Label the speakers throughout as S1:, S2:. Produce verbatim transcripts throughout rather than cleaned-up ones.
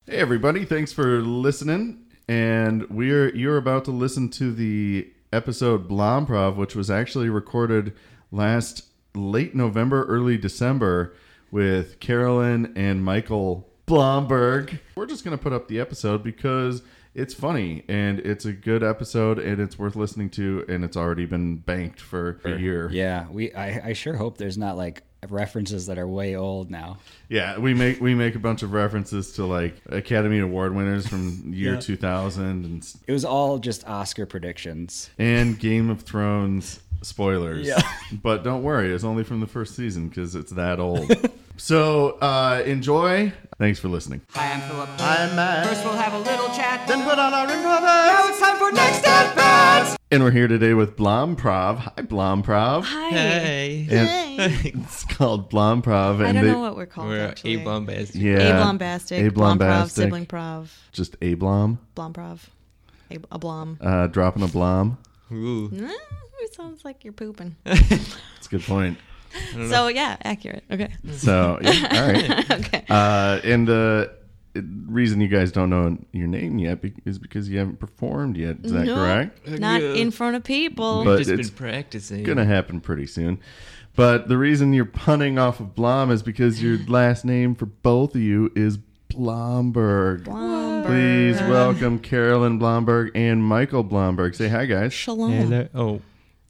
S1: Hey everybody, thanks for listening. And we're you're about to listen to the episode Blomprov, which was actually recorded last late November, early December with Carolyn and Michael Blomberg. We're just going to put up the episode because it's funny and it's a good episode and it's worth listening to, and it's already been banked for a year.
S2: Yeah, we I, I sure hope there's not like references that are way old now.
S1: Yeah, we make we make a bunch of references to like Academy Award winners from year yeah. two thousand, and
S2: it was all just Oscar predictions
S1: and Game of Thrones spoilers.
S2: Yeah.
S1: But don't worry, it's only from the first season because it's that old. So uh, enjoy. Thanks for listening.
S3: Hi, I'm Philip.
S4: Hi, I'm Matt.
S3: First we'll have a little chat,
S4: then put on our improv.
S3: Now it's time for Next at Bats.
S1: And we're here today with Blomprov. Hi, Blomprov.
S5: Hi.
S6: Hey.
S1: And it's called Blomprov.
S5: I
S1: and
S5: don't
S1: they,
S5: know what we're called,
S6: We're
S5: actually.
S6: A-Blombastic.
S1: Yeah.
S5: A-Blombastic.
S1: A-Blombastic.
S5: Blomprov, Sibling Prov.
S1: Just A-Blom.
S5: Blomprov. A, a Blom.
S1: Uh, dropping a Blom.
S6: Ooh.
S5: Mm, it sounds like you're pooping.
S1: That's a good point.
S5: So, yeah, accurate. Okay.
S1: So, yeah, all right.
S5: Okay.
S1: Uh, and the reason you guys don't know your name yet be- is because you haven't performed yet. Is that
S5: No,
S1: correct?
S5: Not in front of people.
S1: But
S6: We've just
S1: it's
S6: been practicing.
S1: Gonna happen pretty soon. But the reason you're punning off of Blom is because your last name for both of you is Blomberg.
S5: Blomberg.
S1: Please welcome Carolyn Blomberg and Michael Blomberg. Say hi, guys.
S5: Shalom.
S6: Hello. Oh.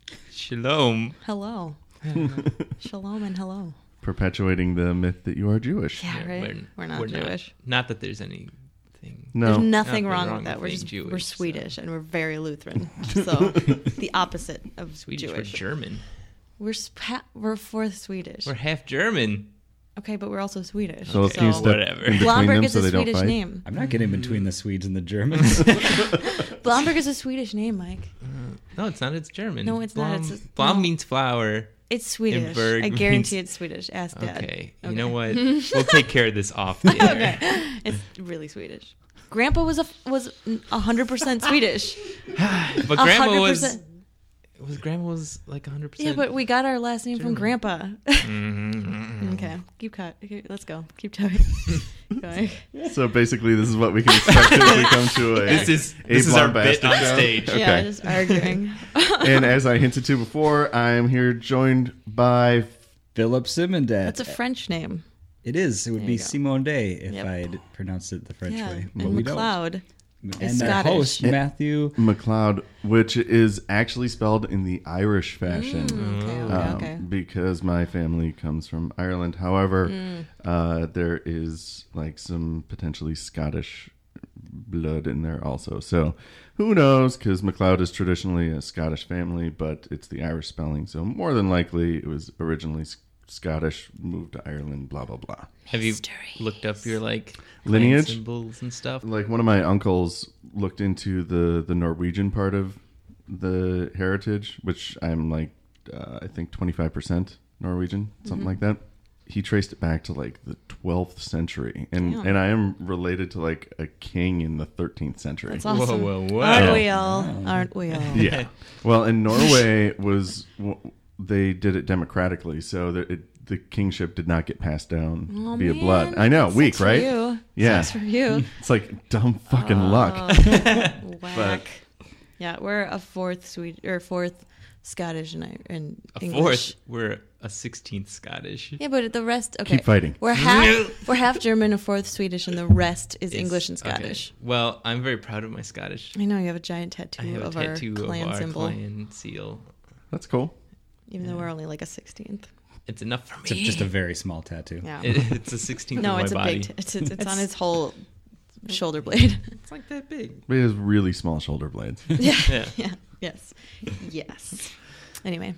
S6: Shalom.
S5: Hello. Shalom and hello.
S1: Perpetuating the myth that you are Jewish.
S5: Yeah,
S6: Yeah,
S5: right?
S6: we're-
S5: We're, not
S6: we're
S5: Jewish.
S6: Not, not that there's anything.
S1: No.
S5: There's nothing
S6: Nothing
S5: wrong,
S6: wrong
S5: with that.
S6: with
S5: We're
S6: being
S5: just
S6: Jewish,
S5: we're
S6: so.
S5: Swedish and we're very Lutheran. So the opposite of
S6: Swedish.
S5: Jewish.
S6: We're German.
S5: We're sp- we're fourth Swedish.
S6: We're half German.
S5: Okay, but we're also Swedish.
S1: So, can you step
S6: whatever.
S1: in between
S5: Blomberg
S1: them
S5: is
S1: so
S5: a
S1: they don't
S5: Swedish
S1: fight?
S5: name.
S2: I'm not getting between the Swedes and the Germans.
S5: Blomberg is a Swedish name, Mike.
S6: No, it's not. It's German.
S5: No, it's not.
S6: Blom,
S5: It's a-
S6: Blom
S5: no.
S6: means flower.
S5: It's Swedish.
S6: Berg
S5: I guarantee
S6: means-
S5: it's Swedish. Ask Dad.
S6: Okay. You know what? We'll take care of this off the air.
S5: Okay. It's really Swedish. Grandpa was a was a hundred percent Swedish.
S6: But
S5: A
S6: grandma
S5: hundred
S6: was
S5: percent.
S6: was grandma was like one hundred percent.
S5: Yeah, but we got our last name from
S6: German.
S5: Grandpa.
S6: Mhm.
S5: Okay, keep cut. Okay, let's go. Keep going. going.
S1: So basically, this is what we can expect as we come to a
S6: This is
S1: a
S6: this is our bit
S1: Blombastic
S6: on
S1: show.
S6: stage.
S1: Okay.
S5: Yeah, just arguing.
S1: And as I hinted to before, I am here joined by
S2: Philip Simondet.
S5: That's a French name.
S2: It is. It would
S5: There
S2: be
S5: you go.
S2: Simone Day if
S5: Yep.
S2: I'd pronounced it the French
S5: Yeah,
S2: way. But
S5: and
S2: we
S5: McLeod.
S2: don't.
S5: is
S2: And our
S5: Scottish.
S2: host, Matthew.
S1: McLeod, which is actually spelled in the Irish fashion.
S5: Mm, okay, okay,
S1: um,
S5: okay.
S1: Because my family comes from Ireland. However,
S5: Mm.
S1: uh, there is like some potentially Scottish blood in there also. So who knows? Because McLeod is traditionally a Scottish family, but it's the Irish spelling. So more than likely, it was originally S- Scottish, moved to Ireland, blah, blah, blah.
S6: Have you
S5: History.
S6: looked up your like clan
S1: Lineage?
S6: symbols and stuff?
S1: Like one of my uncles looked into the, the Norwegian part of the heritage, which I'm like, uh, I think twenty-five percent Norwegian, something like that. He traced it back to like the twelfth century. And,
S5: Damn.
S1: and I am related to like a king in the thirteenth century.
S5: That's awesome.
S6: Whoa, whoa, whoa.
S5: Aren't we all? Aren't we all?
S1: Yeah. Well, in Norway was they did it democratically, so that it, the kingship did not get passed down
S5: Oh,
S1: via
S5: man.
S1: blood. I know,
S5: Sucks
S1: weak,
S5: for
S1: right?
S5: you.
S1: Yeah.
S5: Sucks for you.
S1: It's like dumb fucking luck.
S5: Whack. Yeah, we're a fourth Swede or fourth Scottish and, I- and
S6: A
S5: English.
S6: fourth. We're a sixteenth Scottish.
S5: Yeah, but the rest. Okay,
S1: Keep fighting.
S5: We're half. we're half German, a fourth Swedish, and the rest is
S6: It's-
S5: English and
S6: okay.
S5: Scottish.
S6: Well, I'm very proud of my Scottish.
S5: I know you have a giant
S6: I
S5: tattoo
S6: have a
S5: of
S6: tattoo
S5: our clan
S6: of our
S5: symbol,
S6: clan seal.
S1: That's cool.
S5: even though we're only like a sixteenth.
S6: It's enough for
S2: It's a-
S6: me.
S2: just a very small tattoo.
S5: Yeah.
S6: It, it's a sixteenth
S5: no,
S6: of my
S5: it's a
S6: body.
S5: big. T- it's it's, it's on his whole shoulder blade.
S6: It's like that big.
S1: It has really small shoulder blades.
S5: yeah.
S6: Yeah.
S5: Yeah. Yes. Yes. Anyway.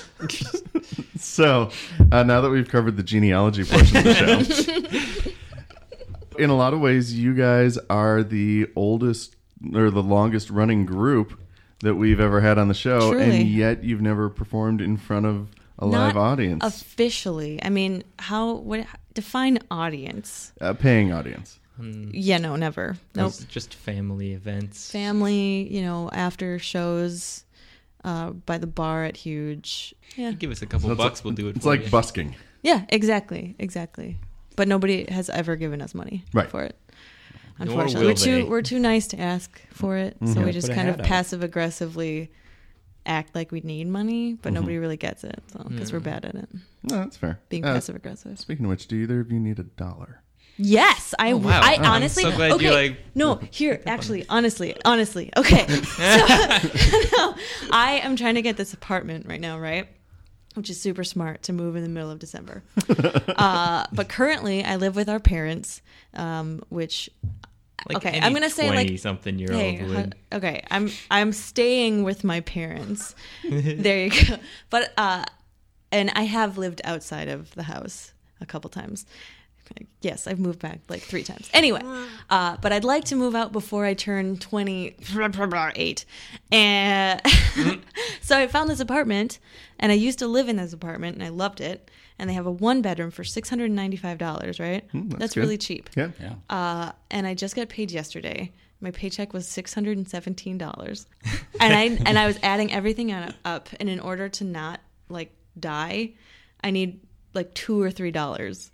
S1: So, uh, now that we've covered the genealogy portion of the show, in a lot of ways, you guys are the oldest or the longest running group that we've ever had on the show,
S5: Truly.
S1: and yet you've never performed in front of a
S5: Not
S1: live audience,
S5: Officially, I mean, how? What? Define audience.
S1: a paying audience.
S5: Yeah. No. Never. Nope.
S6: It's just family events.
S5: Family. You know, after shows. Uh, by the bar at Huge. Yeah.
S6: Give us a couple
S1: So it's
S6: bucks,
S1: like-
S6: we'll do it
S1: It's
S6: for
S1: like
S6: you.
S1: busking.
S5: Yeah, exactly, exactly. But nobody has ever given us money
S1: Right.
S5: for it. Unfortunately,
S6: will
S5: we're too
S6: they.
S5: we're too nice to ask for it, so
S1: Mhm.
S5: we just
S2: Put a
S5: kind of
S2: hat out.
S5: passive aggressively act like we need money, but
S1: Mhm.
S5: nobody really gets it, so because we're bad at it,
S1: No, that's fair.
S5: being
S1: Uh,
S5: passive aggressive.
S1: Speaking of which, do either of you need a dollar?
S5: Yes, I.
S6: Oh, wow.
S5: I
S6: I'm
S5: honestly.
S6: so glad
S5: okay,
S6: you, like-
S5: no, here, actually, honestly, honestly. Okay, so no, I am trying to get this apartment right now, right? Which is super smart to move in the middle of December. uh, but currently, I live with our parents, um, which.
S6: Like
S5: okay,
S6: any
S5: I'm gonna say like
S6: something year
S5: Hey,
S6: old
S5: hu-
S6: would.
S5: okay, I'm I'm staying with my parents. There you go. But uh, and I have lived outside of the house a couple times. Yes, I've moved back like three times. Anyway, uh, but I'd like to move out before I turn twenty-eight. And so I found this apartment, and I used to live in this apartment, and I loved it. And they have a one bedroom for six hundred ninety-five dollars, right?
S1: Hmm, that's
S5: that's
S1: good.
S5: really cheap.
S1: Yeah.
S2: Yeah.
S5: Uh, and I just got paid yesterday. My paycheck was six hundred seventeen dollars, and I and I was adding everything on, up. And in order to not like die, I need like two or three dollars.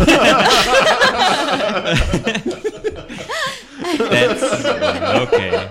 S6: That's okay.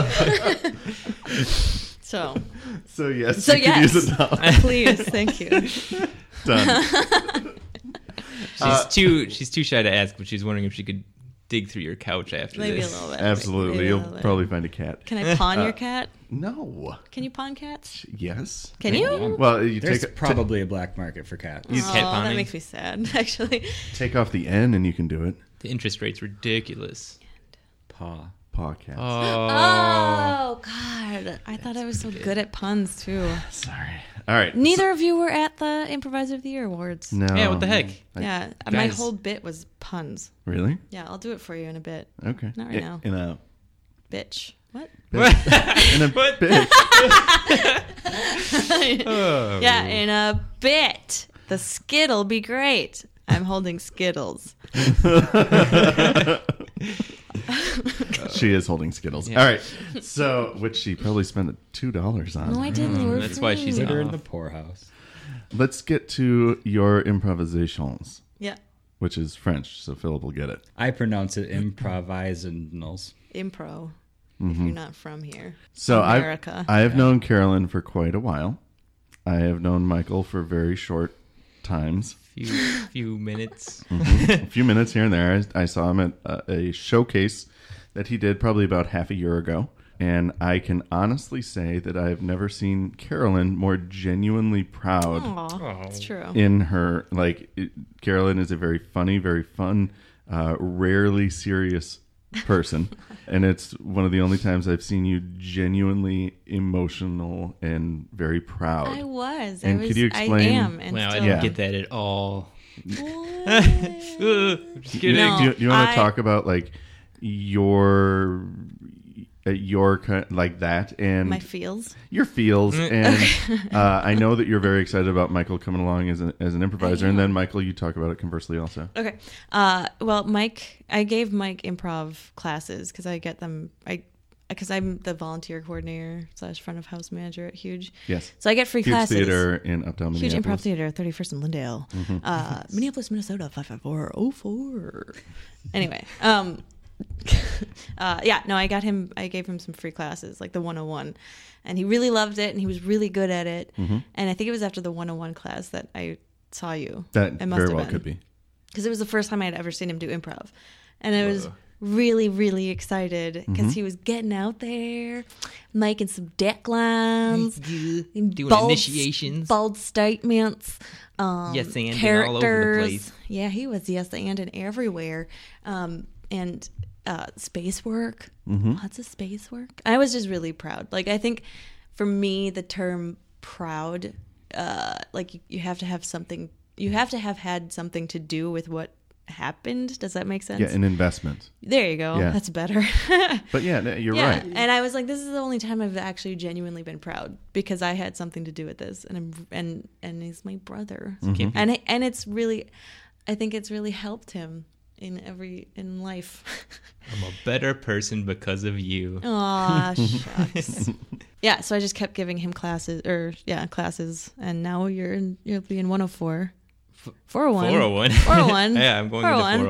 S5: So,
S1: So yes,
S5: so
S1: you
S5: yes,
S1: could use a dollar.
S5: please, thank you.
S1: Done.
S6: She's
S1: Uh,
S6: too she's too shy to ask, but she's wondering if she could dig through your couch after
S5: Maybe a
S6: this.
S5: little bit.
S1: Absolutely,
S5: Maybe a
S1: you'll
S5: little bit.
S1: probably find a cat.
S5: Can I pawn your cat?
S1: No.
S5: Can you pawn cats?
S1: Yes.
S5: Can you?
S1: Well, you
S2: There's
S1: take a,
S2: probably a black market for cats.
S6: You-
S5: Oh,
S6: cat
S5: that
S6: pawning?
S5: makes me sad. Actually,
S1: t- take off the N, and you can do it.
S6: The interest rate's ridiculous.
S2: Paw.
S1: Paw cats.
S6: Oh,
S5: oh God, I thought I was so good at puns too.
S1: Sorry. All right.
S5: Neither of you were at the Improviser of the Year awards.
S1: No.
S6: yeah. What the heck?
S1: I-
S5: Yeah, my
S6: Guys.
S5: whole bit was puns.
S1: Really?
S5: Yeah, I'll do it for you in a bit.
S1: Okay.
S5: Not right
S1: In-
S5: now.
S1: In a
S5: Bitch. What?
S1: in a
S6: What?
S1: bit.
S6: Oh.
S5: Yeah, in a bit. The skit'll be great. I'm holding Skittles.
S1: She is holding Skittles.
S6: Yeah.
S1: All right. So, which she probably spent two dollars on.
S5: No, I didn't. They were
S6: that's why she's
S5: free.
S2: Put her in
S6: off.
S2: the poorhouse.
S1: Let's get to your improvisations,
S5: Yeah,
S1: which is French, so Philip will get it.
S2: I pronounce it improvisationals.
S5: impro. If you're not from here.
S1: So I
S5: America.
S1: I have known Carolyn for quite a while. I have known Michael for very short times,
S6: Few few minutes.
S1: a few minutes here and there. I, I saw him at a, a showcase that he did probably about half a year ago. And I can honestly say that I have never seen Carolyn more genuinely proud
S5: Aw, it's true.
S1: in her. Like, it, Carolyn is a very funny, very fun, uh, rarely serious person. And it's one of the only times I've seen you genuinely emotional and very proud.
S5: I was.
S1: And
S5: I was,
S1: could you explain-
S5: I am. And
S6: Wow, I
S5: still
S6: didn't
S1: Yeah.
S6: get that at all.
S5: What?
S6: Uh, just
S1: Do
S6: kidding.
S5: No.
S1: you, do you want to
S5: I-
S1: talk about like your uh, your ki- like that and
S5: My feels.
S1: your feels and uh, I know that you're very excited about Michael coming along as an as an improviser, and then Michael, you talk about it conversely also.
S5: Okay. Uh, well, Mike, I gave Mike improv classes because I get them. I because I'm the volunteer coordinator slash front of house manager at Huge.
S1: Yes,
S5: So I get free
S1: Huge
S5: classes.
S1: Theater in Uptown
S5: Huge
S1: Minneapolis.
S5: Improv Theater, thirty-first and Lindale, uh, Minneapolis, Minnesota, five five four oh four. Anyway, um, uh, yeah, no, I got him. I gave him some free classes, like the one oh one, and he really loved it, and he was really good at it. And I think it was after the one oh one class that I saw you.
S1: That
S5: It must
S1: very
S5: have
S1: well
S5: been.
S1: could be.
S5: Because it was the first time I'd ever seen him do improv, and I was really, really excited because he was getting out there, making some deck lines,
S6: Doing
S5: bold-
S6: initiations.
S5: bold statements, um,
S6: Yes, and
S5: characters.
S6: all over the place.
S5: Yeah, he was yes and and everywhere, um, and uh, space work, lots of space work. I was just really proud. Like I think for me, the term proud, uh, like you, you have to have something. You have to have had something to do with what happened. Does that make sense?
S1: Yeah, an investment.
S5: There you go.
S1: Yeah.
S5: That's better.
S1: But yeah, no, you're
S5: yeah.
S1: right.
S5: And I was like, this is the only time I've actually genuinely been proud because I had something to do with this, and I'm, and and he's my brother,
S1: Mm-hmm.
S5: and and it's really, I think it's really helped him in every in life.
S6: I'm a better person because of you.
S5: Aw, shucks. Yeah. So I just kept giving him classes, or yeah, classes, and now you're in, you'll be in one oh four. four oh one.
S6: four oh one.
S5: four oh one.
S6: Yeah, I'm going into
S5: four oh one.
S6: four oh one.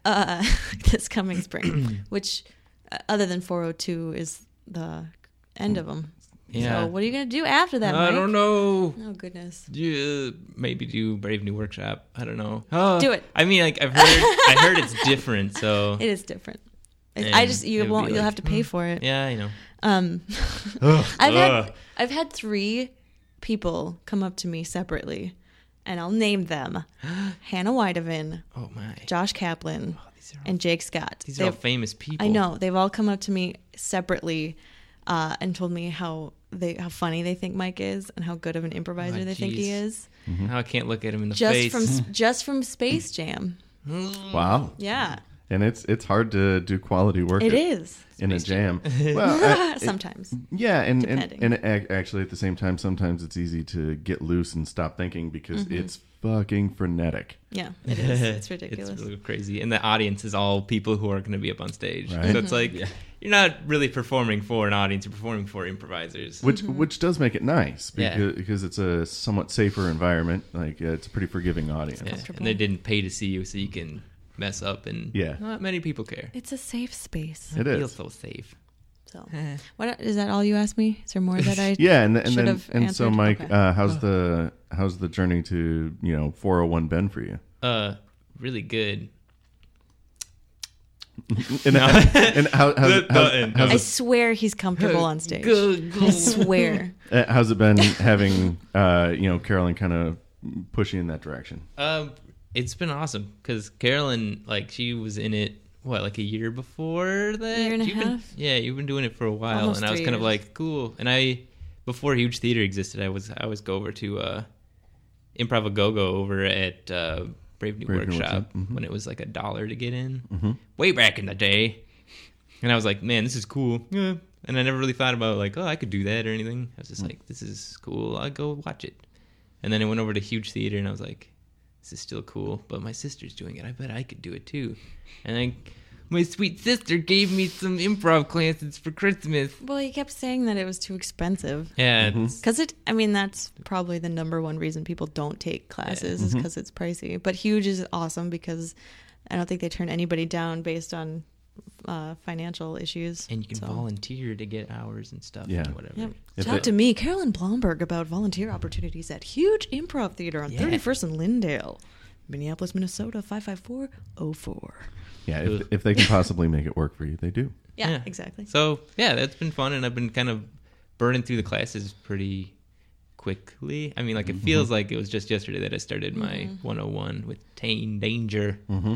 S5: uh, this coming spring, which uh, other than four oh two is the end of them.
S6: Yeah.
S5: So what are you gonna do after that?
S6: I
S5: Mike?
S6: don't know.
S5: Oh goodness.
S6: Yeah, maybe do Brave New Workshop. I don't know. Oh,
S5: Do it.
S6: I mean, like I've heard, I heard it's different. So
S5: It is different. It-
S6: And
S5: I just you
S6: it would
S5: won't.
S6: be
S5: You'll
S6: like,
S5: have to pay for it.
S6: yeah, I know.
S5: Um, I've
S6: Ugh.
S5: had I've had three people come up to me separately, and I'll name them: Hannah Weideman,
S6: Oh my.
S5: Josh Kaplan,
S6: These are all,
S5: and Jake Scott.
S6: these are all
S5: They've-
S6: famous people.
S5: I know they've all come up to me separately uh, and told me how they how funny they think Mike is and how good of an improviser
S6: Oh,
S5: they think he
S6: jeez.
S5: is.
S6: Now I can't look at him in the
S5: Just
S6: face.
S5: from just from Space Jam.
S1: Wow.
S5: Yeah,
S1: And it's it's hard to do quality work
S5: it
S1: at-
S5: is.
S1: in a jam. Well, I-
S5: Sometimes.
S1: yeah, and, and
S5: Depending.
S1: and ac- actually at the same time, sometimes it's easy to get loose and stop thinking because
S5: Mm-hmm.
S1: it's fucking frenetic.
S5: Yeah, it is. It's ridiculous.
S6: It's really crazy, and the audience is all people who are going to be up on stage.
S1: Right.
S6: So it's like you're not really performing for an audience; you're performing for improvisers.
S1: Which
S5: Mm-hmm.
S1: which does make it nice
S6: Yeah.
S1: because, because it's a somewhat safer environment. Like uh, it's a pretty forgiving audience.
S6: Yeah.
S5: comfortable.
S6: And they didn't pay to see you, so you can mess up, and
S1: Yeah.
S6: not many people care.
S5: It's a safe space.
S1: It
S6: It feels
S1: is.
S6: so safe.
S5: So, what is that? All you asked me? Is there more that I?
S1: Yeah, and and
S5: Should
S1: then
S5: have
S1: and so
S5: answered?
S1: Mike,
S5: Okay.
S1: uh, how's the how's the journey to you know four oh one Ben for you?
S6: Uh, really good.
S1: And, and how, how's,
S6: The
S1: it- how's,
S6: button.
S1: how's
S5: I
S1: it-
S5: swear he's comfortable on stage.
S6: Good.
S5: I swear.
S1: Uh, how's it been having uh, you know Carolyn kind of push you in that direction?
S6: Um, it's been awesome because Carolyn, like, she was in it. What, like a year before that?
S5: Year and a
S6: You've been-
S5: half?
S6: yeah, you've been doing it for a while,
S5: Almost
S6: and I was
S5: three
S6: kind of
S5: years.
S6: like, cool. And I, before Huge Theater existed, I was I always go over to uh, Improv a Go Go over at uh, Brave New
S1: Brave New
S6: Workshop
S1: Workshop, mhm.
S6: when it was like a dollar to get in, way back in the day. And I was like, man, this is cool. Yeah. And I never really thought about like, oh, I could do that or anything. I was just like, this is cool. I'll go watch it. And then I went over to Huge Theater, and I was like, this is still cool, but my sister's doing it. I bet I could do it too. And I, my sweet sister gave me some improv classes for Christmas.
S5: Well, he kept saying that it was too expensive.
S6: Yeah, it's-
S5: Because it, I mean, that's probably the number one reason people don't take classes is because it's pricey. But Huge is awesome because I don't think they turn anybody down based on uh, financial issues.
S6: and you can
S5: So-
S6: volunteer to get hours and stuff.
S1: Yeah.
S6: and whatever.
S5: Yep.
S1: If
S5: Talk
S1: it-
S5: to me, Carolyn Blomberg, about volunteer opportunities at Huge Improv Theater on
S6: Yeah.
S5: thirty-first and Lindale, Minneapolis, Minnesota, five five four oh four.
S1: Yeah, if,
S6: Ugh.
S1: if they can possibly make it work for you, they do.
S5: Yeah,
S6: Yeah.
S5: exactly.
S6: So yeah, that's been fun, and I've been kind of burning through the classes pretty quickly. I mean, like it feels like it was just yesterday that I started my one oh one with Tane Danger.
S1: Mm-hmm.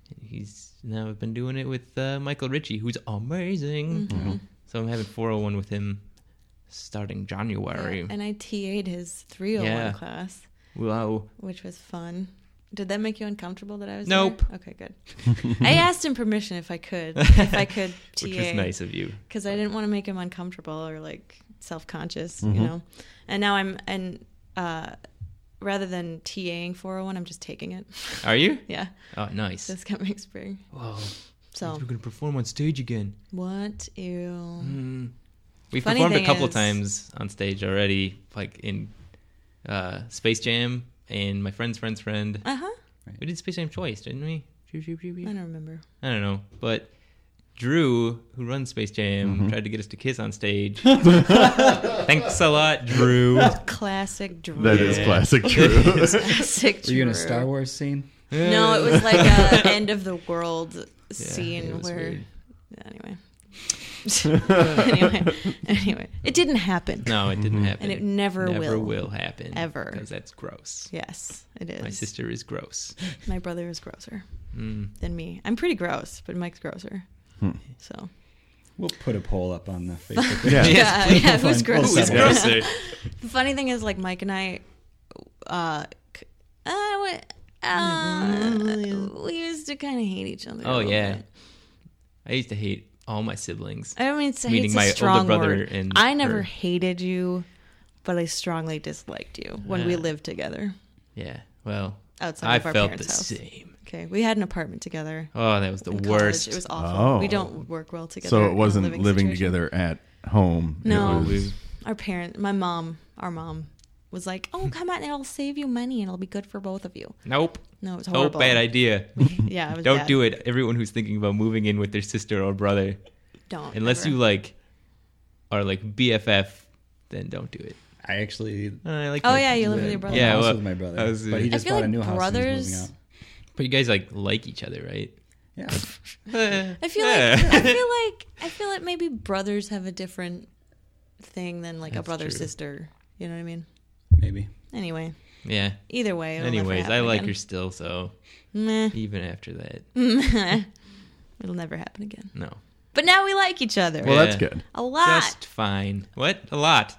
S6: He's now I've been doing it with uh, Michael Ritchie, who's amazing. So I'm having four oh one with him starting January.
S5: Yeah, and I T A'd his three oh one
S6: Yeah.
S5: class,
S6: Wow.
S5: which was fun. Did that make you uncomfortable that I was
S6: Nope.
S5: there? Okay, good. I asked him permission if I could, if I could T A.
S6: Which was nice of you.
S5: Because I didn't want to make him uncomfortable or like self-conscious,
S1: Mhm.
S5: you know. And now I'm and uh, rather than TAing four oh one, I'm just taking it.
S6: Are you?
S5: Yeah,
S6: Oh, nice.
S5: this coming spring.
S6: Whoa.
S5: So
S6: We're gonna perform on stage again.
S5: what? Ew.
S6: Mm. We've
S5: Funny
S6: performed a
S5: thing
S6: couple
S5: is-
S6: times on stage already, like in uh, Space Jam and my friend's friend's friend.
S5: Uh huh.
S6: We did Space Jam twice, didn't we?
S5: I don't remember.
S6: I don't know, but Drew, who runs Space Jam,
S1: Mm-hmm.
S6: tried to get us to kiss on stage. Thanks a lot, Drew.
S5: Classic Drew.
S1: That is
S6: Yeah.
S1: classic true.
S5: Classic
S2: Were you in a
S5: Drew.
S2: Star Wars scene?
S5: No, it was like a end of the world scene
S6: it was
S5: where.
S6: weird.
S5: Yeah, anyway. anyway, anyway, it didn't happen.
S6: No, it didn't happen.
S5: And it never
S6: Never
S5: will.
S6: will happen.
S5: Ever.
S6: Because that's gross.
S5: Yes, it is.
S6: My sister is gross.
S5: My brother is grosser
S6: Mm.
S5: than me. I'm pretty gross, but Mike's grosser.
S1: Hmm.
S5: So
S2: We'll put a poll up on the Facebook.
S1: Yeah.
S6: Yes,
S5: yeah,
S6: please.
S5: yeah, who's
S2: Fun.
S6: Who's
S5: grosser?
S2: We'll
S6: grosser?
S5: The funny thing is, like Mike and I, uh, c- uh, what, uh we used to kind of hate each other. a
S6: Oh,
S5: little
S6: yeah.
S5: bit.
S6: I used to hate all my siblings.
S5: I mean, it's,
S6: Meaning
S5: hate's
S6: my
S5: a
S6: older
S5: strong
S6: brother
S5: word.
S6: and
S5: I never
S6: her.
S5: hated you, but I strongly disliked you when we
S6: Ah.
S5: lived together
S6: Yeah. Well,
S5: outside
S6: I
S5: of our
S6: felt the
S5: parents' house.
S6: same.
S5: Okay, we had an apartment together.
S6: Oh, that was the
S5: in college.
S6: worst.
S5: It was awful.
S1: Oh.
S5: We don't work well together.
S1: So
S5: in
S1: it
S5: a
S1: wasn't living,
S5: situation.
S1: together at home.
S5: No.
S1: It was,
S5: Our parent, my mom, our mom, was like, "Oh, come on, it'll save you money and it'll be good for both of you."
S6: Nope.
S5: No, it's
S6: Oh,
S5: horrible.
S6: bad idea.
S5: Yeah, it was
S6: Don't
S5: bad.
S6: do it. Everyone who's thinking about moving in with their sister or brother,
S5: Don't.
S6: unless
S5: ever.
S6: you like are like B F F, then don't do it.
S2: I actually.
S6: Uh, I like.
S5: Oh
S6: my-
S5: yeah, you live with your brother.
S6: Yeah,
S2: house
S6: well,
S2: with my brother,
S6: I was, uh,
S2: but he
S6: I
S2: just
S5: feel
S2: bought
S5: like
S2: a new house and he's moving
S5: brothers-
S2: out.
S6: But you guys like like each other, right?
S2: Yeah,
S5: I feel
S6: Yeah.
S5: like I feel like I feel like maybe brothers have a different thing than like a
S6: That's
S5: brother
S6: true.
S5: sister. You know what I mean?
S2: maybe.
S5: Anyway,
S6: Yeah.
S5: either way. It'll never
S6: Anyways, I
S5: happen
S6: like
S5: again.
S6: her still, so
S5: Meh.
S6: even after that,
S5: It'll never happen again.
S6: no.
S5: But now we like each other
S1: Well,
S6: Yeah.
S1: that's good.
S5: a lot.
S6: Just fine. What? A lot.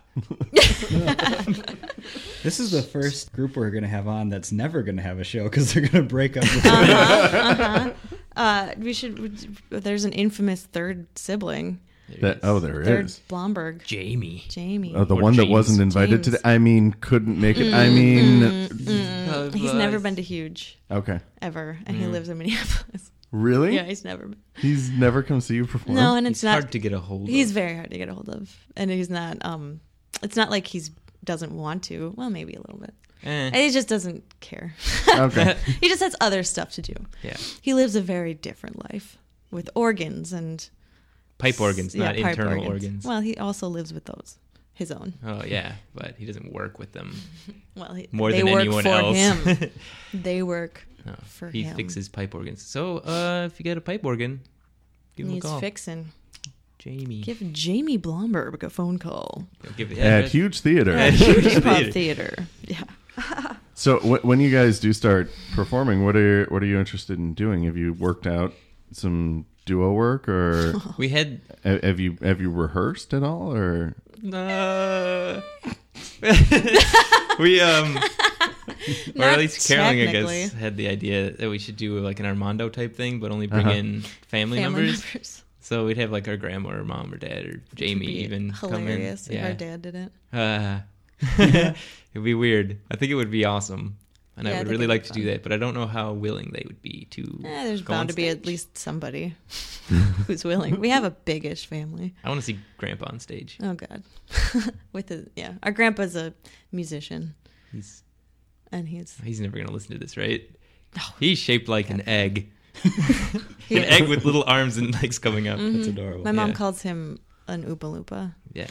S2: This is the first group we're going to have on that's never going to have a show because they're going to break up. With
S5: Uh, we should. There's an infamous third sibling,
S6: There
S1: That,
S6: it
S1: oh,
S6: is.
S1: there
S5: third
S1: is.
S5: Blomberg,
S6: Jamie.
S5: Jamie.
S1: Oh, the
S6: Or
S1: one that
S6: James.
S1: wasn't invited
S5: James.
S1: today. I mean, couldn't make it. I mean,
S5: Mm, he's never been to Huge
S1: okay.
S5: ever, and he lives in Minneapolis.
S1: Really?
S5: Yeah, he's never been.
S1: He's never come see you perform?
S5: No, and
S6: It's
S5: it's not.
S6: hard to get a hold
S5: He's
S6: of.
S5: very hard to get a hold of, and he's not. Um, it's not like he's doesn't want to. Well, maybe a little bit.
S6: Eh.
S5: And he just doesn't care.
S1: Okay.
S5: He just has other stuff to do.
S6: Yeah.
S5: He lives a very different life with organs and
S6: Pipe organs,
S5: yeah,
S6: not
S5: pipe
S6: internal organs.
S5: Well, he also lives with those, his own.
S6: Oh yeah, but he doesn't work with them
S5: Well, he,
S6: more
S5: they
S6: than
S5: work
S6: anyone
S5: for
S6: else.
S5: him. They work
S6: No,
S5: for
S6: he
S5: him.
S6: fixes pipe organs. So uh, if you get a pipe organ, give him a
S5: Needs
S6: call.
S5: fixing.
S6: Jamie.
S5: Give Jamie Blomberg a phone call.
S6: Give the
S1: At
S6: address.
S1: Huge Theater.
S6: At Huge
S5: Hip Hop
S6: Theater.
S5: Theater. Yeah.
S1: So w- when you guys do start performing, what are what are you interested in doing? Have you worked out some duo work, or
S6: We had
S1: ha- have you have you rehearsed at all, or
S6: Uh, we um, or at
S5: Not
S6: least Carolyn, I
S5: technically.
S6: guess, had the idea that we should do like an Armando type thing, but only bring
S1: Uh-huh.
S6: in family,
S5: Family
S6: members.
S5: members.
S6: So we'd have like our grandma or mom or dad or Jamie
S5: Be
S6: even
S5: hilarious
S6: come in.
S5: if our dad did it.
S6: Uh, it'd be weird. I think it would be awesome, and
S5: Yeah, I
S6: I would
S5: think
S6: really
S5: it'd be
S6: like to do
S5: fun.
S6: that. But I don't know how willing they would be to.
S5: Eh, there's
S6: go on
S5: bound to be at
S6: stage.
S5: least somebody who's willing. We have a biggish family.
S6: I want to see Grandpa on stage.
S5: Oh God, with the yeah, our grandpa's a musician,
S6: He's
S5: and he's
S6: he's never gonna listen to this, right? He's shaped like an egg,
S5: he,
S6: an egg with little arms and legs coming up.
S2: That's adorable.
S5: my mom
S6: Yeah.
S5: calls him an Oompa Loompa.
S6: Yeah.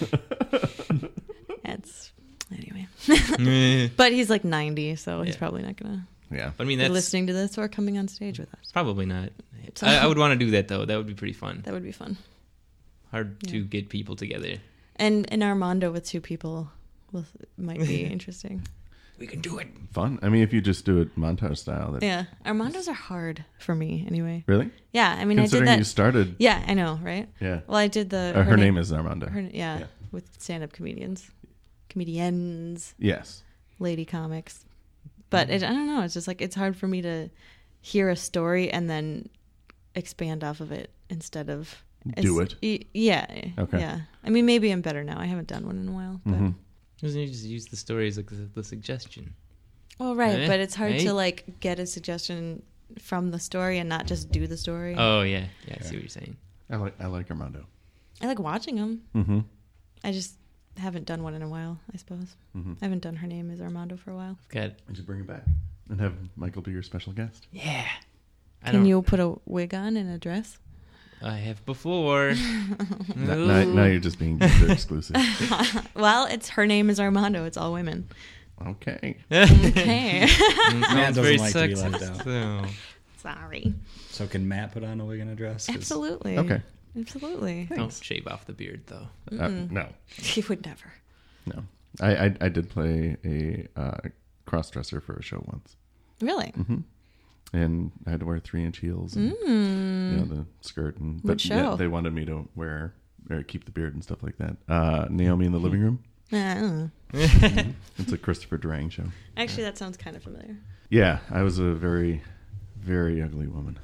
S5: That's anyway,
S6: Eh.
S5: but he's like ninety, so he's
S6: Yeah.
S5: probably not gonna
S1: yeah?
S6: I mean,
S5: be
S6: that's
S5: listening to this or coming on stage with us.
S6: probably not.
S5: So-
S6: I, I would want to do that though. That would be pretty fun.
S5: That would be fun.
S6: Hard
S5: Yeah.
S6: to get people together.
S5: And and Armando with two people will, might be interesting.
S6: We can do it.
S1: Fun. I mean, if you just do it montage style, that
S5: Yeah, Armandos are hard for me anyway.
S1: really.
S5: Yeah, I mean, I did
S1: Considering
S5: that.
S1: you started,
S5: Yeah, I know, right?
S1: yeah.
S5: Well, I did the.
S1: Uh, her, name is Armando.
S5: Her, yeah,
S1: Yeah.
S5: with stand-up comedians, comedians,
S1: Yes.
S5: lady comics. But it, I don't know. It's just like it's hard for me to hear a story and then expand off of it instead of
S1: Do
S5: it's-
S1: it.
S5: y- Yeah.
S1: Okay.
S5: Yeah. I mean, maybe I'm better now. I haven't done one in a while. But
S1: Mhm.
S6: Doesn't you just use the story as like the, the suggestion?
S5: well, right.
S6: Eh?
S5: But it's hard
S6: Eh?
S5: to like get a suggestion from the story and not just do the story.
S6: Oh yeah, yeah. I see what you're saying.
S1: I like I like Armando.
S5: I like watching them.
S1: Mm-hmm.
S5: I just haven't done one in a while, I suppose.
S1: Mm-hmm.
S5: I haven't done Her Name is Armando for a while.
S6: I've got
S1: I should bring it back and have Michael be your special guest.
S6: yeah. I
S5: Can
S6: don't-
S5: you put a wig on and a dress?
S6: I have before.
S1: N- now, now you're just being gender exclusive.
S5: Well, it's Her Name is Armando. It's all women.
S1: Okay.
S5: Okay.
S6: Sounds
S2: doesn't
S6: very
S2: like to be
S6: sexist.
S2: left out.
S6: So.
S5: Sorry.
S2: So can Matt put on a wig and a dress? 'Cause
S5: Absolutely.
S1: Okay.
S5: Absolutely.
S6: Don't shave off the beard though.
S1: Uh, no.
S5: He would never.
S1: No. I, I I did play a uh, cross dresser for a show once,
S5: Really?
S1: hmm and I had to wear three inch heels. And,
S5: Mm.
S1: you know, the skirt and
S5: What
S1: but yeah,
S5: show?
S1: they wanted me to wear or keep the beard and stuff like that. Uh, Naomi in the living room.
S5: Uh, I don't know.
S1: It's a Christopher Durang show.
S5: Actually, that sounds kind of familiar.
S1: Yeah, I was a very, very ugly woman,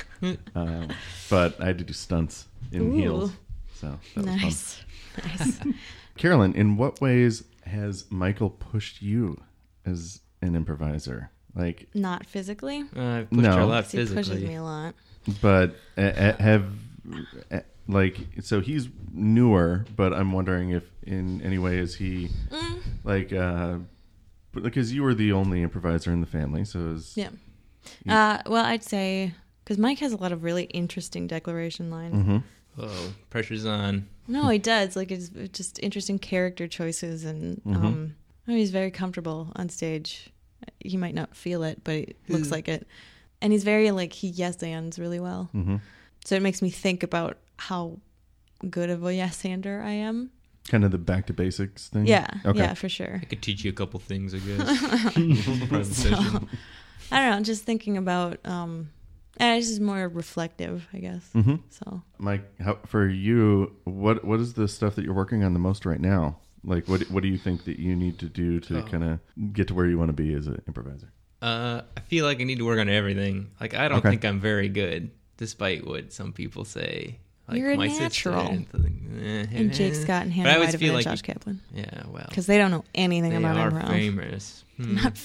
S1: um, but I had to do stunts in
S5: Ooh.
S1: heels, so that was fun.
S5: Nice. Nice.
S1: Carolyn, in what ways has Michael pushed you as an improviser? Like,
S5: Not physically.
S6: Uh, I've pushed
S1: No.
S6: her a lot
S5: He pushes
S6: physically.
S5: me a lot.
S1: but uh, uh, have uh, like so he's newer, but I'm wondering if in any way is he
S5: Mm.
S1: like uh, But because you were the only improviser in the family, so it was,
S5: Yeah. Uh, well, I'd say because Mike has a lot of really interesting declaration lines.
S1: Mhm.
S6: Whoa, pressure's on.
S5: No, he does. Like it's it's just interesting character choices, and
S1: Mm-hmm.
S5: um, I mean, he's very comfortable on stage. He might not feel it, but it looks like it. And he's very like he yes ands really well.
S1: Mhm.
S5: So it makes me think about how good of a yes ander I am.
S1: kind of the back to basics thing.
S5: Yeah,
S1: Okay.
S5: yeah, for sure.
S6: I could teach you a couple things, I guess.
S5: So, I don't know, just thinking about um and it's just more reflective, I guess.
S1: Mm-hmm.
S5: So
S1: Mike, how, for you, what what is the stuff that you're working on the most right now? Like, what what do you think that you need to do to
S6: Oh.
S1: kind of get to where you want to be as an improviser?
S6: Uh, I feel like I need to work on everything. Like I don't
S1: Okay.
S6: think I'm very good, despite what some people say. Like
S5: You're a
S6: my sister
S5: natural.
S6: and, something, eh,
S5: and Jake
S6: eh.
S5: Scott and
S6: But I
S5: Hannah
S6: always
S5: White
S6: feel
S5: and
S6: like
S5: Josh
S6: you-
S5: Kaplan.
S6: Yeah, well,
S5: Because they don't know anything
S6: they
S5: about
S6: are
S5: improv.
S6: famous. Hmm.
S5: Not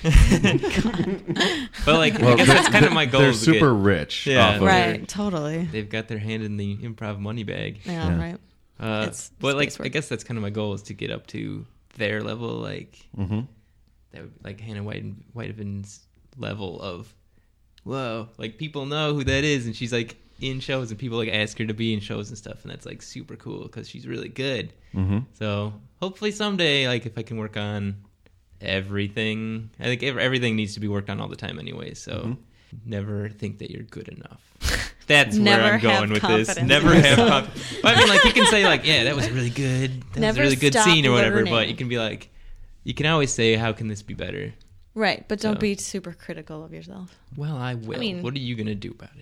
S5: famous.
S6: But like, I guess that's kind of my goal.
S1: They're
S6: is to get-
S1: super rich.
S6: Yeah.
S1: off of
S5: Right,
S1: it.
S5: totally.
S6: They've got their hand in the improv money bag.
S5: Yeah,
S1: Yeah.
S5: right.
S6: Uh,
S5: It's
S6: but like,
S5: space
S6: I
S5: work.
S6: guess that's kind of my goal is to get up to their level, like
S1: Mm-hmm.
S6: that, would, like Hannah White Whitehaven's level of, whoa, like people know who that is, and she's like in shows, and people like ask her to be in shows and stuff, and that's like super cool because she's really good.
S1: Mm-hmm.
S6: So hopefully someday, like if I can work on everything, I think ev- everything needs to be worked on all the time anyway. So
S1: Mhm.
S6: never think that you're good enough. That's
S5: Never
S6: where I'm
S5: have
S6: going with this.
S5: confidence
S6: Never
S5: in
S6: have
S5: yourself.
S6: confidence. But I mean, like you can say like, yeah, that was really good. That
S5: Never
S6: was a really good
S5: stop
S6: scene or whatever. But
S5: learning.
S6: you can be like, you can always say, how can this be better?
S5: Right, but don't
S6: So.
S5: be super critical of yourself.
S6: Well, I will.
S5: mean-
S6: what are you gonna do about it?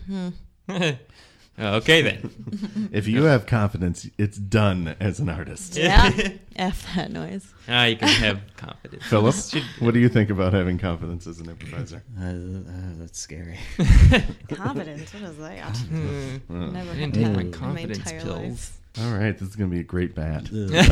S5: Mm-hmm.
S6: Okay then.
S1: If you have confidence, it's done as an artist.
S5: Yeah. F that noise.
S6: Ah, you can have confidence.
S1: Philip,
S6: Should-
S1: what do you think about having confidence as an improviser?
S2: Uh, uh, that's scary.
S5: Confidence. What is that?
S1: Uh,
S5: Never
S6: I
S5: had
S6: didn't take
S5: that
S6: my
S5: in my
S6: confidence
S5: entire
S6: pills.
S5: life.
S1: all right, this is going to be a great bat.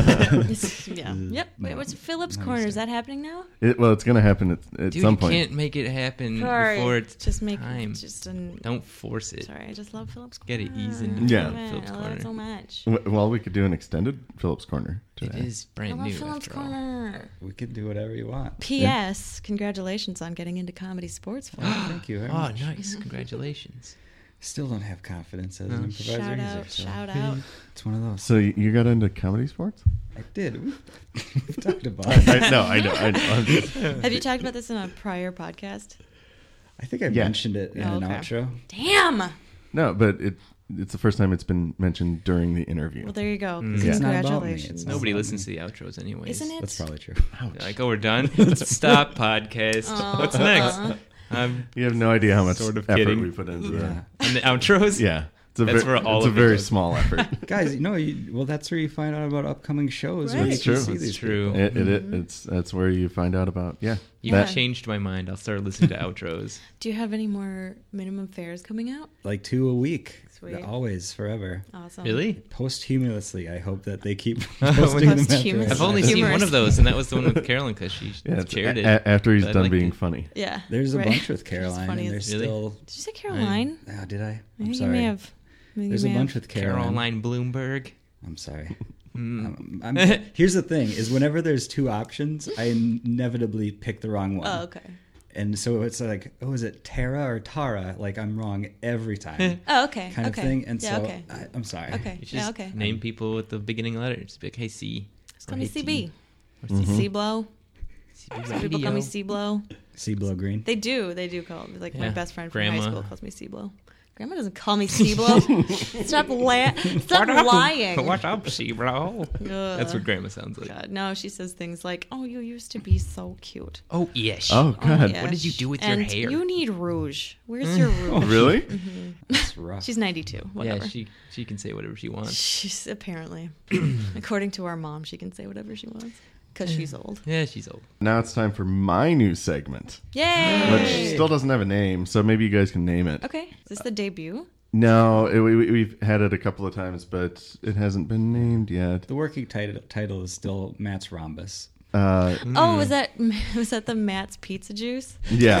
S5: It's- yeah.
S2: Uh,
S5: Yep. Wait,
S2: no,
S5: what's Philip's
S2: no,
S5: Corner?
S2: sorry.
S5: Is that happening now?
S1: It, well, it's going to happen at, at
S6: Dude,
S1: some
S6: you
S1: point.
S6: can't make it happen
S5: Sorry.
S6: before it's
S5: just make
S6: time.
S5: just an.
S6: Don't force it.
S5: Sorry, I just love Philip's Corner.
S6: Get it ease into
S1: Yeah.
S5: I
S6: Philip's
S5: love it so
S6: Corner.
S5: much.
S1: W- Well, we could do an extended Phillips Corner
S6: It
S1: today.
S6: is
S5: I
S6: brand
S5: love
S6: new
S5: Philip's
S6: after all.
S5: Corner.
S2: We could do whatever you want.
S5: P S. Congratulations on getting into comedy sports. Philip.
S2: Thank you very
S6: Oh,
S2: much.
S6: nice! Congratulations.
S2: Still don't have confidence as
S6: No.
S2: an improviser
S5: Shout
S2: either.
S5: out!
S2: so
S5: Shout out!
S2: It's one of those.
S1: So you you got into comedy sports?
S2: I did. We've, we've talked about it.
S1: I, no, I know. I know. I'm just-
S5: Have you talked about this in a prior podcast?
S2: I think I
S1: Yeah.
S2: mentioned it in
S5: Oh,
S2: an
S5: okay.
S2: outro.
S5: Damn.
S1: no, but it it's the first time it's been mentioned during the interview.
S5: Well, there you go.
S6: Mm.
S1: Yeah.
S2: It's not about me,
S5: Congratulations.
S2: it's not
S6: Nobody
S2: about
S6: listens
S2: me.
S6: to the outros anyways.
S5: Isn't it?
S2: That's probably true.
S1: Ouch.
S6: Like, oh, we're done. Let's stop podcast.
S5: Aw.
S6: What's next? Um,
S1: You have no idea how much
S6: Sort of
S1: effort
S6: kidding.
S1: we put into
S2: Yeah.
S1: that.
S6: on the outros.
S1: Yeah, it's a,
S6: That's
S1: ver-
S6: where all
S1: it's a
S6: of it
S1: very
S6: goes.
S1: small effort.
S2: Guys, you know, you, well, that's where you find out about upcoming shows. Where
S5: Right.
S2: you
S1: That's
S2: can
S1: true.
S2: see
S1: That's
S2: these
S6: true.
S2: people.
S1: It, it, it, it's that's where you find out about yeah.
S6: You
S1: that-
S6: changed my mind. I'll start listening to outros.
S5: Do you have any more minimum fares coming out?
S2: Like two a week.
S5: Sweet.
S2: Always, forever.
S5: Awesome.
S6: Really?
S2: Posthumously, I hope that they keep
S6: When-
S2: posting them.
S5: Posthumous.
S2: after
S6: I've
S2: I
S6: only
S2: die.
S6: seen one
S5: Humorous.
S6: of those, and that was the one with Carolyn because she
S1: Yeah, it's
S6: chaired
S1: a-
S6: it.
S1: a- after he's
S6: But I
S1: done
S6: liked
S1: being
S6: it.
S1: funny.
S5: Yeah.
S2: There's a
S5: right.
S2: bunch with
S5: She's
S2: Caroline,
S5: funny
S2: and
S5: as-
S2: there's
S6: Really?
S2: still.
S5: Did you say Caroline?
S2: Oh, did I?
S5: I
S2: I'm
S5: think you
S2: sorry.
S5: may have. I think
S2: There's
S5: you
S2: a
S5: may
S2: bunch
S5: have.
S2: with Caroline.
S6: Caroline Bloomberg.
S2: I'm sorry.
S6: Mm.
S2: I'm, I'm, here's the thing: is whenever there's two options, I inevitably pick the wrong one.
S5: Oh, okay.
S2: And so it's like, oh, is it Tara or Tara? Like I'm wrong every time,
S5: Oh, okay.
S2: kind
S5: okay.
S2: of thing. And
S5: yeah,
S2: so
S5: okay.
S2: I, I'm sorry.
S5: Okay.
S6: You should
S5: Yeah,
S6: just
S5: okay.
S6: name people with the beginning letters. Be like, hey, C.
S5: Just call
S6: or
S5: me
S6: hey,
S5: C
S6: T.
S5: B.
S6: Or
S1: Mhm.
S6: C.
S5: C Blow.
S6: C B
S5: Some people call me
S6: Radio.
S5: C Blow.
S2: See Blow Green.
S5: They do. They do call me. Like my
S6: Yeah.
S5: best friend from
S6: Grandma.
S5: high school calls me C Blow. Grandma doesn't call me C Blow. Stop, la- Stop lying.
S6: What's up, C, bro?
S5: Ugh.
S6: That's what grandma sounds like.
S5: God, no, she says things like, "Oh, you used to be so cute."
S6: Oh, yes.
S1: Oh God,
S5: yeah.
S6: What did you do with your
S5: And
S6: hair?
S5: You need rouge. Where's your rouge?
S1: really?
S2: That's rough.
S5: She's ninety-two. Whatever.
S6: Yeah, she she can say whatever she wants.
S5: She's apparently, according to our mom, she can say whatever she wants because she's old.
S6: Yeah, she's old.
S1: Now it's time for my new segment,
S5: Yay!
S1: which still doesn't have a name, so maybe you guys can name it.
S5: Okay, is this the debut?
S1: No, it, we, we- we've had it a couple of times, but it hasn't been named yet.
S2: The working title title is still Matt's Rhombus.
S1: Uh,
S5: Oh, was that was that the Matt's Pizza Juice?
S1: yeah.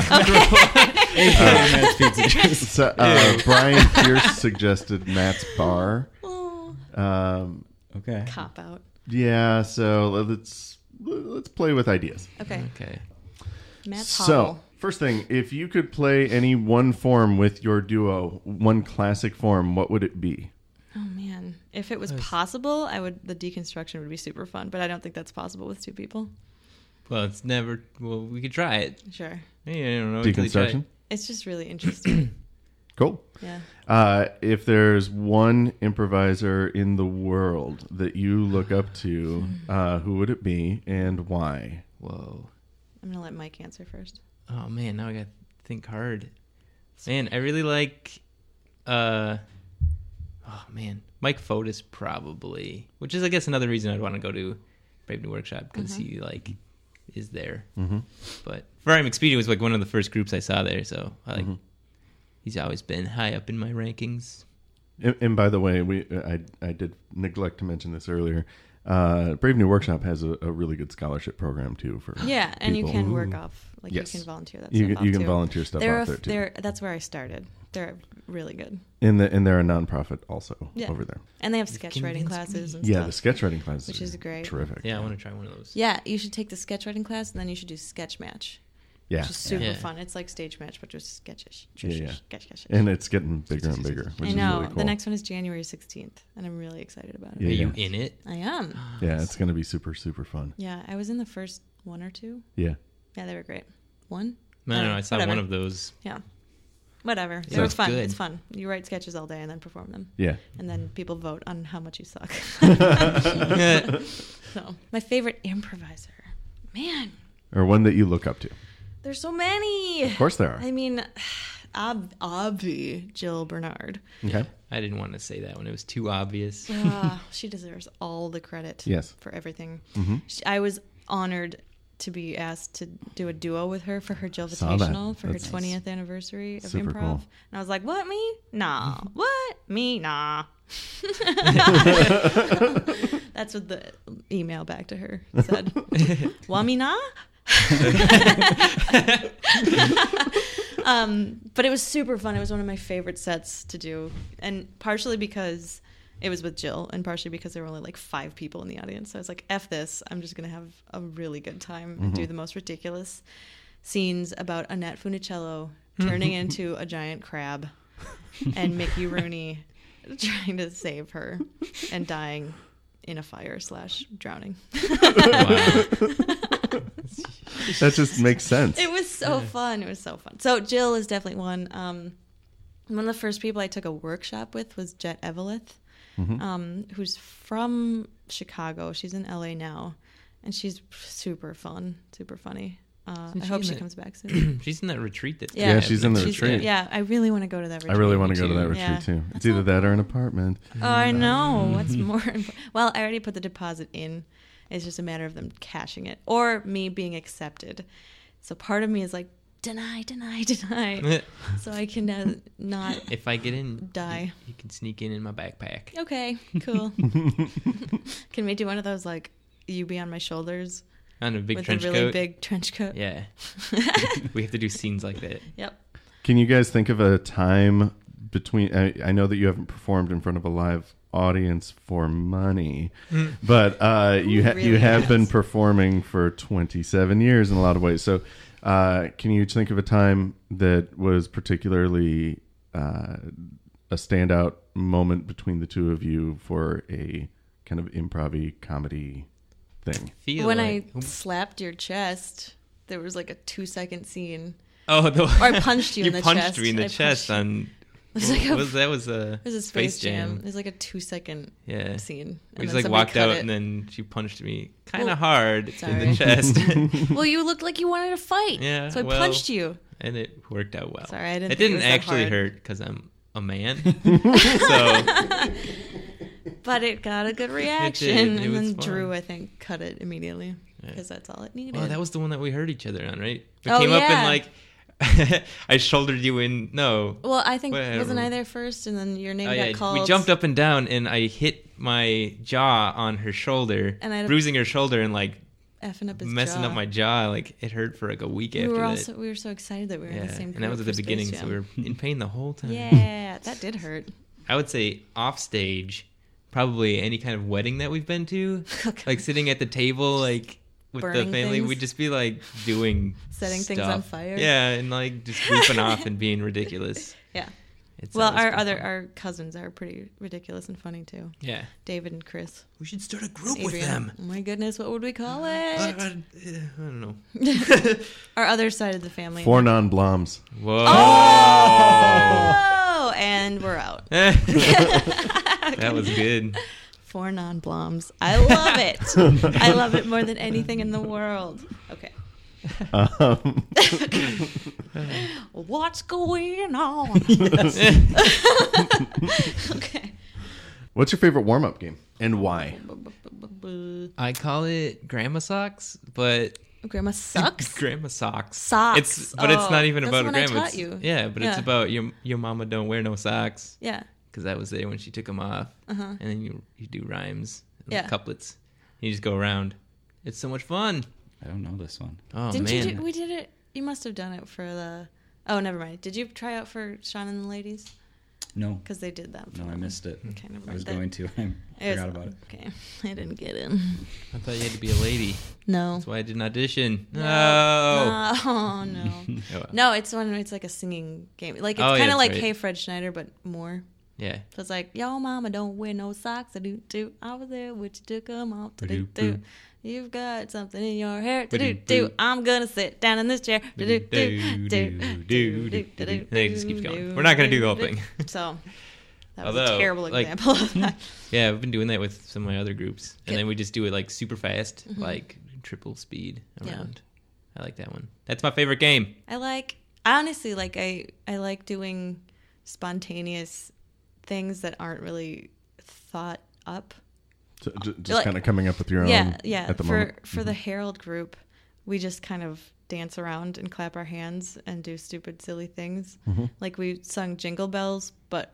S2: A K A Matt's Pizza Juice.
S1: So, uh, Brian Pierce suggested Matt's Bar.
S5: Oh,
S1: Um,
S2: Okay.
S5: cop out.
S1: yeah, so let's let's play with ideas.
S5: Okay.
S6: Okay.
S5: Matt
S1: So,
S5: Hall.
S1: first thing, if you could play any one form with your duo, one classic form, what would it be?
S5: Oh man, if it was possible, I would. The deconstruction would be super fun, but I don't think that's possible with two people.
S6: Well, it's never. Well, we could try it.
S5: Sure.
S6: Hey, I don't know. until you try it.
S1: Deconstruction?
S5: It's just really interesting.
S1: Cool.
S5: Yeah.
S1: Uh, if there's one improviser in the world that you look up to, uh, who would it be and why?
S6: Whoa.
S5: I'm gonna let Mike answer first.
S6: Oh man, now I gotta think hard. Man, I really like. Uh, oh man, Mike Fotis probably, which is I guess another reason I'd want to go to Brave New Workshop because he like is there.
S1: Mm-hmm.
S6: But Ferrari McSpeedy was like one of the first groups I saw there, so I like.
S1: Mm-hmm.
S6: He's always been high up in my rankings.
S1: And, and by the way, we I, I did neglect to mention this earlier. Uh, Brave New Workshop has a, a really good scholarship program too for
S5: Yeah, and you
S1: people.
S5: can work off. Like
S1: Yes.
S5: you can volunteer that
S1: You
S5: stuff
S1: can-
S5: off
S1: you can
S5: too.
S1: volunteer stuff
S5: they're
S1: off
S5: a,
S1: there, too.
S5: They're, that's where I started. They're really good.
S1: in the and they're a nonprofit also
S5: Yeah.
S1: over there.
S5: And they have sketch writing
S6: convinced
S5: classes and
S1: Yeah,
S5: stuff.
S1: the sketch writing classes,
S5: Which is
S1: are
S5: great.
S1: terrific.
S6: Yeah, I want to try one of those.
S5: Yeah, you should take the sketch writing class and then you should do sketch match.
S1: Yeah,
S5: Which is super
S6: Yeah.
S5: fun. It's like stage match, but just sketches.
S1: Yeah, yeah.
S5: Sketch, sketch.
S1: and it's getting bigger and bigger, which
S5: I know.
S1: is really cool.
S5: The next one is January sixteenth, and I'm really excited about it.
S1: Yeah,
S6: Are you
S1: yeah.
S6: in it?
S5: I am.
S1: Yeah, it's going to be super super fun.
S5: Yeah, I was in the first one or two.
S1: Yeah,
S5: Yeah, they were great. One?
S6: No, no, no, I saw
S5: Whatever.
S6: one of those.
S5: Yeah. Whatever. It
S6: So
S5: was
S6: it's
S5: fun.
S6: good.
S5: It's fun. You write sketches all day and then perform them.
S1: yeah.
S5: And then people vote on how much you suck.
S6: Yeah.
S5: So, my favorite improviser. Man,
S1: Or one that you look up to.
S5: there's so many.
S1: Of course there are.
S5: I mean, ob- obvi Jill Bernard.
S1: Okay.
S6: I didn't want to say that when it was too obvious.
S5: Ah, she deserves all the credit.
S1: Yes.
S5: For everything.
S1: Mhm.
S5: She, I was honored to be asked to do a duo with her for her Jill
S1: Saw that.
S5: Invitational for her
S1: That's
S5: twentieth anniversary of
S1: super
S5: improv.
S1: cool.
S5: And I was like, what, me? Nah. What? Me? Nah. That's what the email back to her said. Want me nah? um, but it was super fun. It was one of my favorite sets to do. And partially because it was with Jill, and partially because there were only like five people in the audience. So I was like, F this. I'm just going to have a really good time and do the most ridiculous scenes about Annette Funicello turning into a giant crab and Mickey Rooney trying to save her and dying in a fire slash drowning.
S6: Wow.
S1: That just makes sense.
S5: It was so fun. It was so fun. So Jill is definitely one. Um, one of the first people I took a workshop with was Jet Eveleth,
S1: Mm-hmm.
S5: um, who's from Chicago. She's in L A now, and she's super fun, super funny. Uh,
S6: Isn't
S5: I
S6: she
S5: hope
S6: in
S5: she
S6: the-
S5: comes back soon.
S6: She's in that retreat that's
S5: Yeah,
S1: Yeah, she's in the
S5: She's-
S1: retreat.
S5: Yeah, I really want to go to that
S1: I
S5: retreat.
S1: really want to go to
S6: too.
S1: that retreat
S5: Yeah.
S1: too. It's either that or an apartment.
S5: Oh, I know. What's more important? Well, I already put the deposit in. It's just a matter of them cashing it or me being accepted. So part of me is like, deny, deny, deny. So I can uh, not
S6: If I get in,
S5: die.
S6: you, you can sneak in in my backpack.
S5: Okay, cool. Can we do one of those, like, you be on my shoulders
S6: On a big
S5: with
S6: trench
S5: a really
S6: coat.
S5: big trench coat?
S6: Yeah. We have to do scenes like that.
S5: Yep.
S1: Can you guys think of a time between? I, I know that you haven't performed in front of a live audience for money, but uh, you ha- you
S5: really
S1: have been
S5: has?
S1: performing for twenty-seven years in a lot of ways. So, uh, can you think of a time that was particularly uh, a standout moment between the two of you for a kind of improv-y comedy thing?
S6: Feel
S5: When
S6: like,
S5: I slapped your chest, there was like a two second scene.
S6: oh, the,
S5: Or I punched you in the
S6: punched
S5: chest.
S6: me in the
S5: I
S6: chest
S5: punched-
S6: on.
S5: It was like a-
S6: was that was a
S5: It was a Space, Jam. It was like a two second
S6: Yeah.
S5: scene.
S6: We
S5: And
S6: just
S5: then
S6: like
S5: somebody
S6: walked
S5: cut
S6: out
S5: it.
S6: and then she punched me kind of
S5: Well,
S6: hard in
S5: sorry.
S6: the chest.
S5: Well, you looked like you wanted to fight.
S6: Yeah,
S5: So I
S6: well-
S5: punched you.
S6: And it worked out well.
S5: Sorry, I didn't
S6: It
S5: think it
S6: didn't
S5: was that
S6: actually
S5: hard.
S6: hurt because I'm a man. So
S5: But it got a good
S6: did.
S5: reaction.
S6: It
S5: And
S6: was
S5: then
S6: fun.
S5: Drew, I think, cut it immediately.
S6: Yeah.
S5: Because that's all it needed.
S6: well, that was the one that we heard each other on, right? We
S5: Oh,
S6: came up
S5: yeah.
S6: and like I shouldered you in. No.
S5: Well, I think,
S6: Whatever.
S5: wasn't I there first? And then your name
S6: Oh,
S5: got
S6: yeah.
S5: called.
S6: We jumped up and down, and I hit my jaw on her shoulder,
S5: And I had a-
S6: bruising her shoulder, and like
S5: Effing up his
S6: messing
S5: jaw.
S6: up my jaw. Like it hurt for like a week
S5: We
S6: after
S5: were
S6: that.
S5: also we were so excited that we were in
S6: yeah,
S5: the same group
S6: and that was at
S5: for
S6: the
S5: Space
S6: beginning,
S5: Jam.
S6: so we were in pain the whole time.
S5: Yeah, that did hurt.
S6: I would say off stage, probably any kind of wedding that we've been to, like sitting at the table, like with
S5: burning
S6: the family,
S5: things?
S6: we'd just be like doing
S5: Setting things
S6: stuff.
S5: on fire?
S6: Yeah, and like just goofing off and being ridiculous.
S5: Yeah.
S6: It's
S5: Well,
S6: always
S5: our
S6: pretty
S5: other
S6: fun.
S5: our cousins are pretty ridiculous and funny too.
S6: Yeah.
S5: David and Chris.
S6: We should start a group
S5: Adrian. Oh my goodness, what would we call it?
S6: I, I, I don't know.
S5: Our other side of the family.
S1: Four non-bloms.
S6: Whoa.
S5: Oh, and we're out.
S6: That was good.
S5: Four non-bloms. I love it. I love it more than anything in the world. Okay.
S1: Um,
S5: What's going on? Okay.
S1: what's your favorite warm-up game and why?
S6: I call it Grandma Socks, but
S5: Grandma sucks.
S6: Grandma Socks.
S5: Socks.
S6: It's but it's
S5: Oh,
S6: not even
S5: that's
S6: about
S5: the
S6: a
S5: one I
S6: grandma.
S5: taught
S6: It's-
S5: you.
S6: Yeah, but it's
S5: Yeah.
S6: about your your mama don't wear no socks
S5: Yeah.
S6: because I was there when she took them off,
S5: Uh-huh.
S6: and then you you do rhymes, and
S5: Yeah.
S6: couplets. You just go around. It's so much fun.
S2: I don't know this one.
S6: Oh
S5: Didn't
S6: man.
S5: you do, we did it. You must have done it for the. Oh, never mind. Did you try out for Sean and the Ladies?
S2: No.
S5: Because they did that. For
S2: No, I
S5: them.
S2: missed it.
S5: Okay, never
S2: I was
S5: mind.
S2: going to. I
S5: It was-
S2: forgot about it.
S5: Okay, I didn't get in.
S6: I thought you had to be a lady.
S5: No.
S6: That's why I didn't audition. No.
S5: No. Oh no.
S6: Oh, well.
S5: No, it's when it's like a singing game. Like it's
S6: Oh, yeah,
S5: kind of
S6: that's
S5: like
S6: right.
S5: Hey Fred Schneider, but more.
S6: Yeah.
S5: So it's like, yo, mama, don't wear no socks. I do do. I was there, what you took them off. Do do.
S2: Ba-do-boo.
S5: You've got something in your hair. Do do
S6: Ba-do-boo.
S5: do. I'm gonna sit down in this chair. Do do do do do do do.
S6: They just keep going. We're not gonna do the whole thing.
S5: So that was
S6: Although,
S5: a terrible
S6: like-
S5: example of that.
S6: Yeah, I've been doing that with some of my other groups, and
S5: Okay.
S6: then we just do it like super fast, like triple speed
S5: Yeah.
S6: around. I like that one. That's my favorite game.
S5: I like. I honestly like. I I like doing spontaneous things that aren't really thought up.
S1: So, j- just
S5: Like-
S1: kind of coming up with your own
S5: Yeah, yeah.
S1: at the
S5: for
S1: moment.
S5: for the Herald group, we just kind of dance around and clap our hands and do stupid, silly things.
S1: Mm-hmm.
S5: Like we sung Jingle Bells, but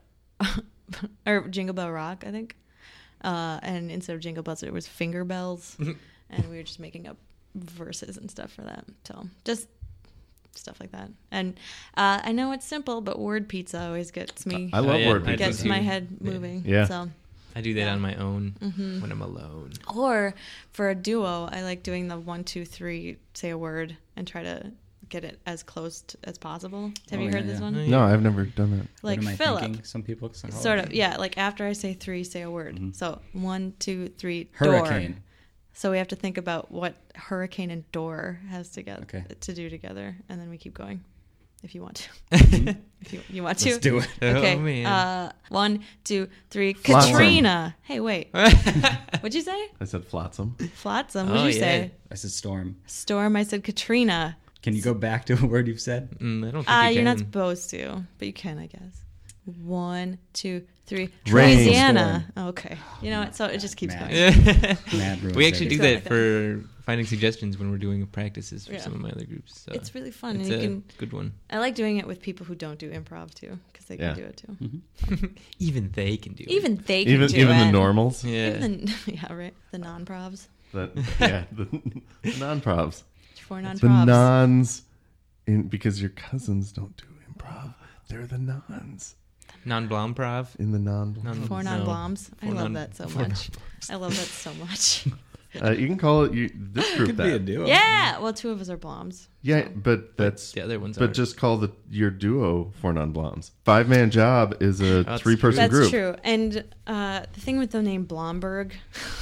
S5: or Jingle Bell Rock, I think. Uh, and instead of Jingle Bells, it was Finger Bells, and we were just making up verses and stuff for that. So just stuff like that. And uh, I know it's simple, but word pizza always gets me.
S1: I love
S6: Oh, yeah,
S1: word
S6: I
S1: pizza.
S5: gets
S6: do
S5: my
S6: too.
S5: head
S6: Yeah.
S5: moving.
S1: Yeah.
S5: So.
S6: I do that
S5: Yeah.
S6: on my own
S5: Mm-hmm.
S6: when I'm alone.
S5: Or for a duo, I like doing the one, two, three, say a word and try to get it as close to, as possible. Have
S2: Oh,
S5: you
S2: yeah,
S5: heard this
S2: yeah.
S5: one?
S6: Oh, yeah.
S1: No, I've never done that.
S5: Like
S2: what am I
S5: Philip.
S2: thinking? Some people call it?
S5: Sort of, yeah. Like after I say three, say a word.
S2: Mhm.
S5: So one, two, three,
S2: Hurricane.
S5: door. So we have to think about what hurricane and door has to get
S2: Okay.
S5: to do together, and then we keep going. If you want to, if you, you want to,
S2: Let's do it.
S5: Okay.
S6: Oh, man.
S5: Uh, one, two, three.
S1: Flotsam.
S5: Katrina. Hey, wait. What'd you say?
S1: I said flotsam.
S5: Flotsam. What'd
S6: Oh,
S5: you
S6: yeah.
S5: say?
S2: I said storm.
S5: Storm. I said Katrina.
S2: Can you go back to a word you've said?
S6: Mm, I don't think
S5: Ah,
S6: you
S5: you're not
S6: can.
S5: supposed to, but you can, I guess. One, two, three.
S1: Rain.
S5: Louisiana. Okay. You know what? So it just keeps
S2: Man.
S5: going.
S2: Mad ruins
S6: we actually do
S5: It's
S6: that
S5: like that.
S6: for finding suggestions when we're doing practices for
S5: Yeah.
S6: some of my other groups. So
S5: It's really fun,
S6: it's
S5: and you
S6: a
S5: can.
S6: good one.
S5: I like doing it with people who don't do improv too, because they
S1: Yeah.
S5: can do it too.
S6: Even they can do
S5: Even
S6: it.
S5: they can
S1: Even
S5: do
S1: even
S5: it.
S1: the normals.
S6: Yeah.
S5: Even the, yeah, right. The non-provs.
S1: That, yeah, the, the non-provs.
S5: For
S1: The
S5: non-provs.
S1: nons, in because your cousins don't do improv. They're the nons
S6: Non-blomprov.
S1: in the non.
S6: Non-
S5: Four
S6: No.
S5: non-bloms. I
S6: Four
S5: love
S6: non-
S5: that so
S6: four
S5: much. I love that so much.
S1: Uh, you can call it you, this group
S2: Could
S1: that.
S2: be a duo.
S5: Yeah. Well, two of us are bloms.
S1: Yeah, but that's
S6: The other ones
S1: but
S6: are.
S1: just call the your duo for non-bloms. Five man job is a
S6: That's
S1: three person
S5: That's
S1: group.
S5: true. And uh, the thing with the name Blomberg,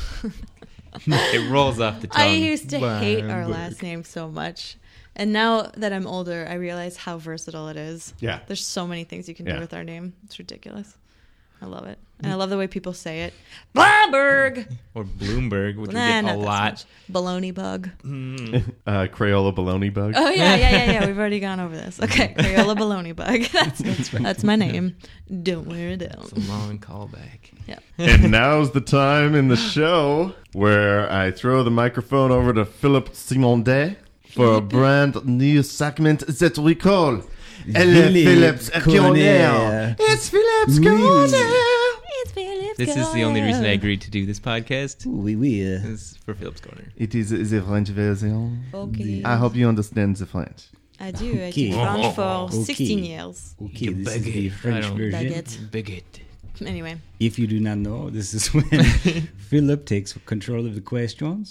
S6: it rolls off the tongue.
S5: I used to hate our
S6: Blomberg.
S5: last name so much. And now that I'm older, I realize how versatile it is.
S1: Yeah.
S5: There's so many things you can
S1: Yeah.
S5: do with our name. It's ridiculous. I love it. And I love the way people say it. Blomberg!
S6: Or Bloomberg, which
S5: Nah,
S6: we get
S5: not
S6: a
S5: that
S6: lot.
S5: much. Baloney bug.
S6: Mm.
S1: Uh, Crayola baloney bug.
S5: Oh, yeah, yeah, yeah, yeah. We've already gone over this. Okay. Crayola baloney bug. That's, that's my name. Don't wear it
S6: It's a
S5: down.
S6: long callback.
S5: Yeah.
S1: And now's the time in the show where I throw the microphone over to Philip Simondet for a brand new segment that we call Elle Philip's Corner. It's Philip's
S2: Oui.
S1: Corner.
S5: It's Philip's
S6: This is the only reason I
S5: Corner.
S6: agreed to do this podcast.
S2: Oui, oui. uh,
S6: Is for Philip's Corner.
S1: It is the French version.
S5: Okay.
S1: I hope you understand the French.
S5: I do. I
S2: Okay.
S5: did French for
S2: Okay.
S5: sixteen years.
S2: Okay,
S6: You
S2: this is the
S6: bigot.
S2: French
S6: I don't-
S2: version.
S5: Baguette.
S6: Bigot.
S5: Anyway.
S2: If you do not know, this is when Philip takes control of the questions.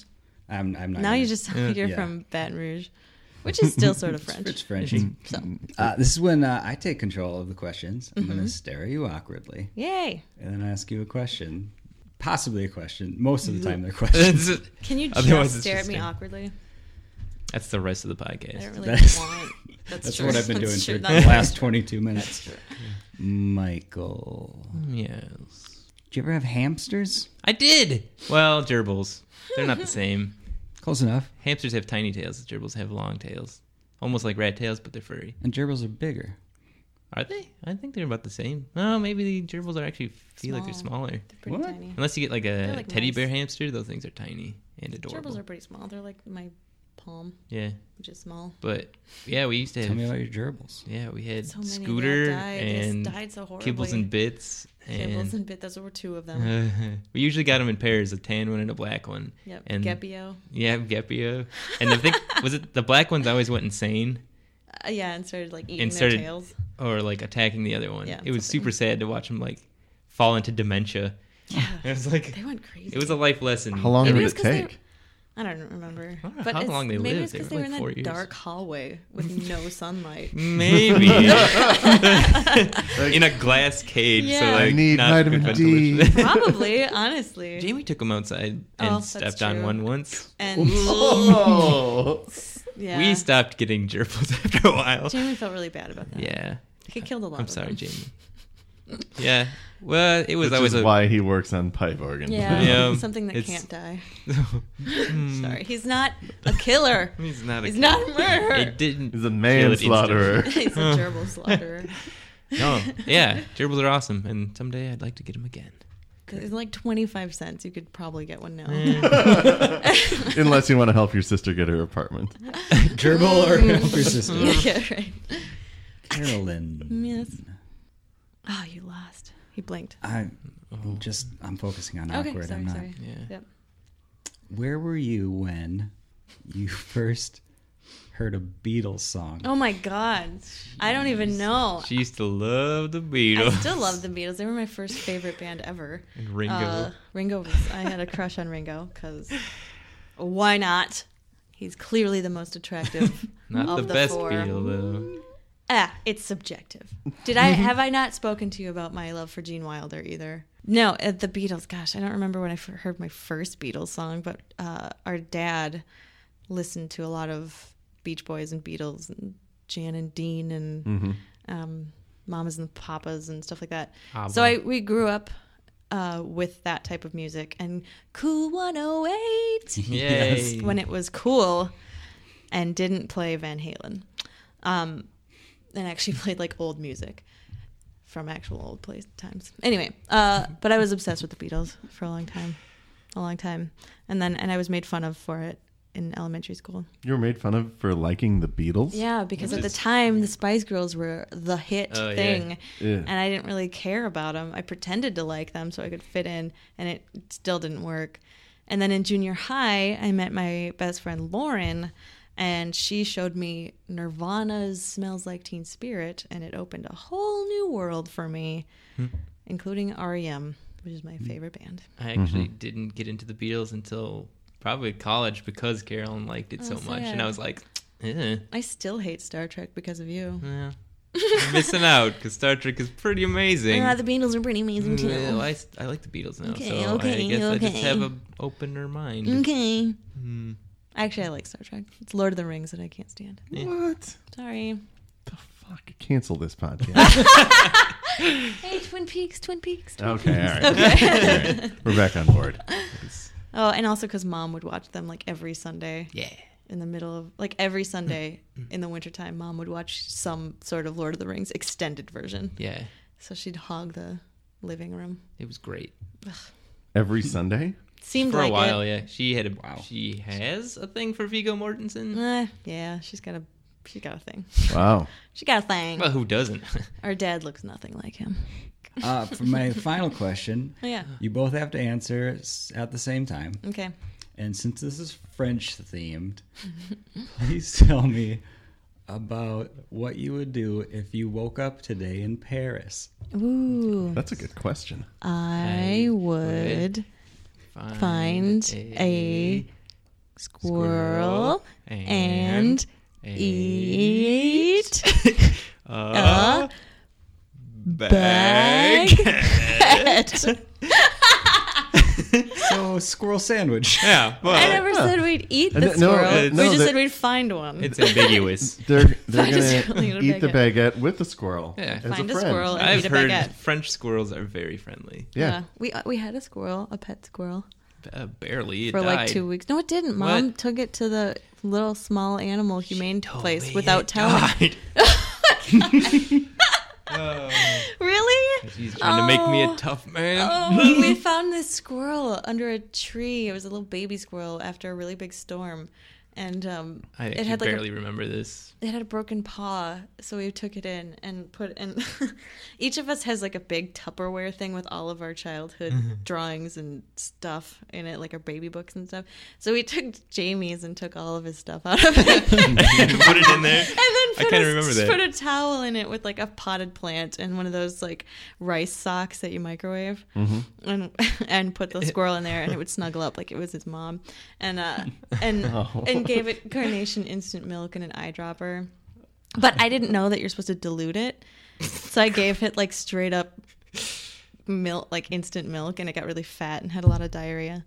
S2: I'm, I'm not.
S5: Now
S2: gonna-
S5: you just sound like you're
S2: Yeah.
S5: from Baton Rouge, which is still sort of French.
S2: It's Frenchy.
S5: So,
S2: Uh, this is when uh, I take control of the questions. I'm
S5: Mm-hmm.
S2: going to stare at you awkwardly
S5: yay!
S2: and then ask you a question. Possibly a question. Most of the time they're questions.
S6: that's,
S5: Can you
S6: Otherwise
S5: just
S6: it's
S5: stare at
S6: just
S5: me
S6: a-
S5: awkwardly?
S6: that's the rest of the
S5: I
S6: podcast.
S5: don't really
S2: That's-
S5: want. That's,
S2: That's
S5: true.
S2: what I've been doing
S5: That's
S2: for
S5: true.
S2: the
S5: That's
S2: last
S5: true.
S2: twenty-two minutes. Michael,
S6: Yes.
S2: did you ever have hamsters?
S6: I did. Well, gerbils. They're not the same.
S2: Close enough.
S6: Hamsters have tiny tails. Gerbils have long tails. Almost like rat tails, but they're furry.
S2: And gerbils are bigger.
S6: Are they? I think they're about the same. Oh, maybe the gerbils are actually feel like they're
S5: Small.
S6: smaller.
S5: They're pretty
S2: What?
S5: tiny.
S6: Unless you get like a
S5: They're like
S6: teddy
S5: mice.
S6: bear hamster, those things are tiny and adorable.
S5: Gerbils are pretty small. They're like my palm,
S6: Yeah,
S5: which is small.
S6: but yeah, we used to
S2: Tell me
S6: have.
S2: about your gerbils.
S6: Yeah, we had
S5: So many
S6: Scooter
S5: that died. They
S6: and
S5: died so horribly.
S6: Kibbles and Bits,
S5: Kibbles
S6: and
S5: and Bit. Those were two of them.
S6: we usually got them in pairs, a tan one and a black one.
S5: Yep.
S6: and
S5: Gepio.
S6: Yeah, Gepio. And I think was it the black ones always went insane
S5: Uh, yeah, and started like eating
S6: And
S5: their
S6: started-
S5: tails.
S6: or like attacking the other one.
S5: Yeah,
S6: it was
S5: something.
S6: super sad to watch them like fall into dementia.
S5: Yeah.
S6: It was like
S5: They went crazy.
S6: it was a life lesson.
S1: How long
S5: Maybe
S1: did
S5: it's
S1: it
S5: 'cause they-
S1: take?
S5: I don't remember.
S6: I don't know
S5: but
S6: how
S5: it's,
S6: long they
S5: maybe
S6: lived.
S5: it's
S6: They
S5: because
S6: were
S5: they were
S6: like
S5: in
S6: four
S5: that
S6: years.
S5: dark hallway with no sunlight.
S6: Maybe in a glass cage. So
S5: Yeah.
S6: like
S1: I need
S6: not
S1: vitamin
S6: good
S1: D.
S6: ventilation.
S5: Probably, honestly.
S6: Jamie took him outside
S5: Oh,
S6: and
S5: that's
S6: stepped on
S5: true.
S6: one once.
S5: And
S1: Oh.
S5: yeah,
S6: We stopped getting gerbils after a while.
S5: Jamie felt really bad about that.
S6: Yeah,
S5: He killed a lot.
S6: I'm
S5: of
S6: sorry,
S5: them.
S6: Jamie. Yeah, well, it was
S1: Which
S6: always
S1: is
S6: a
S1: why he works on pipe organ.
S5: Yeah,
S6: Yeah,
S5: something that
S6: it's-
S5: can't die.
S6: Hmm.
S5: Sorry, he's not a killer.
S6: He's not a.
S5: He's not a murderer.
S6: It didn't.
S1: He's a
S6: kill it
S1: manslaughterer.
S6: instantly.
S5: He's a gerbil slaughterer.
S6: No, yeah, gerbils are awesome, and someday I'd like to get them again.
S5: It's like twenty-five cents. You could probably get one now.
S1: Unless you want to help your sister get her apartment.
S2: Gerbil or your sister?
S5: Yeah, right.
S2: Carolyn.
S5: Yes. Oh, you lost. He blinked.
S2: I just I'm focusing on
S5: Okay,
S2: awkward.
S5: sorry,
S2: I'm not.
S5: sorry.
S6: Yeah.
S5: Yep.
S2: Where were you when you first heard a Beatles song?
S5: Oh my God. I don't even know.
S6: She used to love the
S5: I
S6: Beatles.
S5: still love the Beatles. They were my first favorite band ever.
S6: And Ringo.
S5: Uh, Ringo was. I had a crush on Ringo because why not? He's clearly the most attractive
S6: Not
S5: of
S6: the,
S5: the
S6: best
S5: four.
S6: Beatle though.
S5: Ah, it's subjective. Did I have I not spoken to you about my love for Gene Wilder either? No, uh, the Beatles. Gosh, I don't remember when I f- heard my first Beatles song, but uh, our dad listened to a lot of Beach Boys and Beatles and Jan and Dean and
S1: Mm-hmm.
S5: um, Mamas and Papas and stuff like that.
S6: ABBA.
S5: So I we grew up uh, with that type of music and Cool one oh eight
S6: Yay.
S5: when it was cool and didn't play Van Halen. Um, and actually played like old music from actual old place times. Anyway, uh, but I was obsessed with the Beatles for a long time, a long time, and then and I was made fun of for it in elementary school.
S1: You were made fun of for liking the Beatles?
S5: Yeah, because at the time the Spice Girls were the hit
S6: Oh, yeah.
S5: thing,
S1: Yeah.
S5: and I didn't really care about them. I pretended to like them so I could fit in, and it still didn't work. And then in junior high, I met my best friend Lauren, and she showed me Nirvana's Smells Like Teen Spirit, and it opened a whole new world for me, including R E M, which is my favorite band.
S6: I actually didn't get into the Beatles until probably college because Carolyn liked it
S5: Oh,
S6: so
S5: so
S6: much,
S5: yeah.
S6: and I was like, eh,
S5: I still hate Star Trek because of you.
S6: yeah. I'm missing out because Star Trek is pretty amazing.
S5: Uh, the Beatles are pretty amazing too.
S6: Well, I, I like the Beatles now,
S5: Okay,
S6: so
S5: okay,
S6: I guess I just
S5: okay.
S6: have a opener mind.
S5: Okay.
S6: Hmm.
S5: Actually, I like Star Trek. It's Lord of the Rings that I can't stand.
S1: What?
S5: Sorry.
S1: The fuck? Cancel this podcast.
S5: Hey, Twin Peaks, Twin Peaks. Twin
S1: okay, all right.
S5: Okay.
S1: All right. We're back on board.
S5: Oh, and also because Mom would watch them like every Sunday
S6: Yeah.
S5: in the middle of, like every Sunday in the wintertime, Mom would watch some sort of Lord of the Rings extended version.
S6: Yeah.
S5: So she'd hog the living room.
S6: It was great.
S1: Every Sunday?
S5: Seemed
S6: For
S5: like
S6: a while,
S5: it.
S6: yeah. She had a
S2: Wow.
S6: she has a thing for Viggo Mortensen.
S5: Eh, yeah, she's got a she's got a thing.
S1: Wow.
S5: She got a thing.
S6: Well, who doesn't?
S5: Our dad looks nothing like him.
S2: Uh, for my final question,
S5: Oh yeah.
S2: you both have to answer s- at the same time.
S5: Okay.
S2: And since this is French themed, please tell me about what you would do if you woke up today in Paris.
S5: Ooh.
S1: That's a good question.
S5: I
S6: I
S5: would find a squirrel,
S6: and,
S5: and eat
S6: a
S5: a
S6: bag.
S5: bag.
S2: So, squirrel sandwich.
S6: Yeah, but
S5: I never said we'd eat the
S1: No, no,
S5: squirrel.
S1: uh,
S5: we
S1: no,
S5: just
S1: that-
S5: said we'd find one.
S6: it's ambiguous.
S1: They're they're
S5: I just
S1: gonna
S5: really need a
S1: eat the
S5: baguette.
S1: baguette with the squirrel.
S6: Yeah.
S1: as
S5: Find
S1: a
S5: a
S1: friend.
S5: squirrel. And
S6: I've
S5: eat a
S6: heard
S5: baguette.
S6: French squirrels are very friendly.
S1: Yeah.
S5: we uh, we had a squirrel, a pet squirrel,
S6: Uh, barely. It
S5: for
S6: died.
S5: like two weeks. No, it didn't. Mom
S6: What?
S5: took it to the little small animal humane
S6: Told
S5: place
S6: me
S5: without
S6: it
S5: telling.
S6: died. Oh,
S5: Really?
S6: she's trying to make me a
S5: Oh.
S6: tough man.
S5: Oh, we found this squirrel under a tree. It was a little baby squirrel after a really big storm, and um,
S6: I
S5: it
S6: actually
S5: had like
S6: barely
S5: a,
S6: remember this.
S5: it had a broken paw. So we took it in and put in. Each of us has like a big Tupperware thing with all of our childhood drawings and stuff in it, like our baby books and stuff. So we took Jamie's and took all of his stuff out of it.
S6: Put it in there.
S5: And then
S6: I
S5: put,
S6: kinda
S5: a,
S6: remember that.
S5: put a towel in it with like a potted plant and one of those like rice socks that you microwave, and and put the squirrel in there, and it would snuggle up like it was his mom, and uh and
S1: Oh.
S5: and gave it Carnation instant milk and an eyedropper. But I didn't know that you're supposed to dilute it, so I gave it like straight up milk, like instant milk, and it got really fat and had a lot of diarrhea.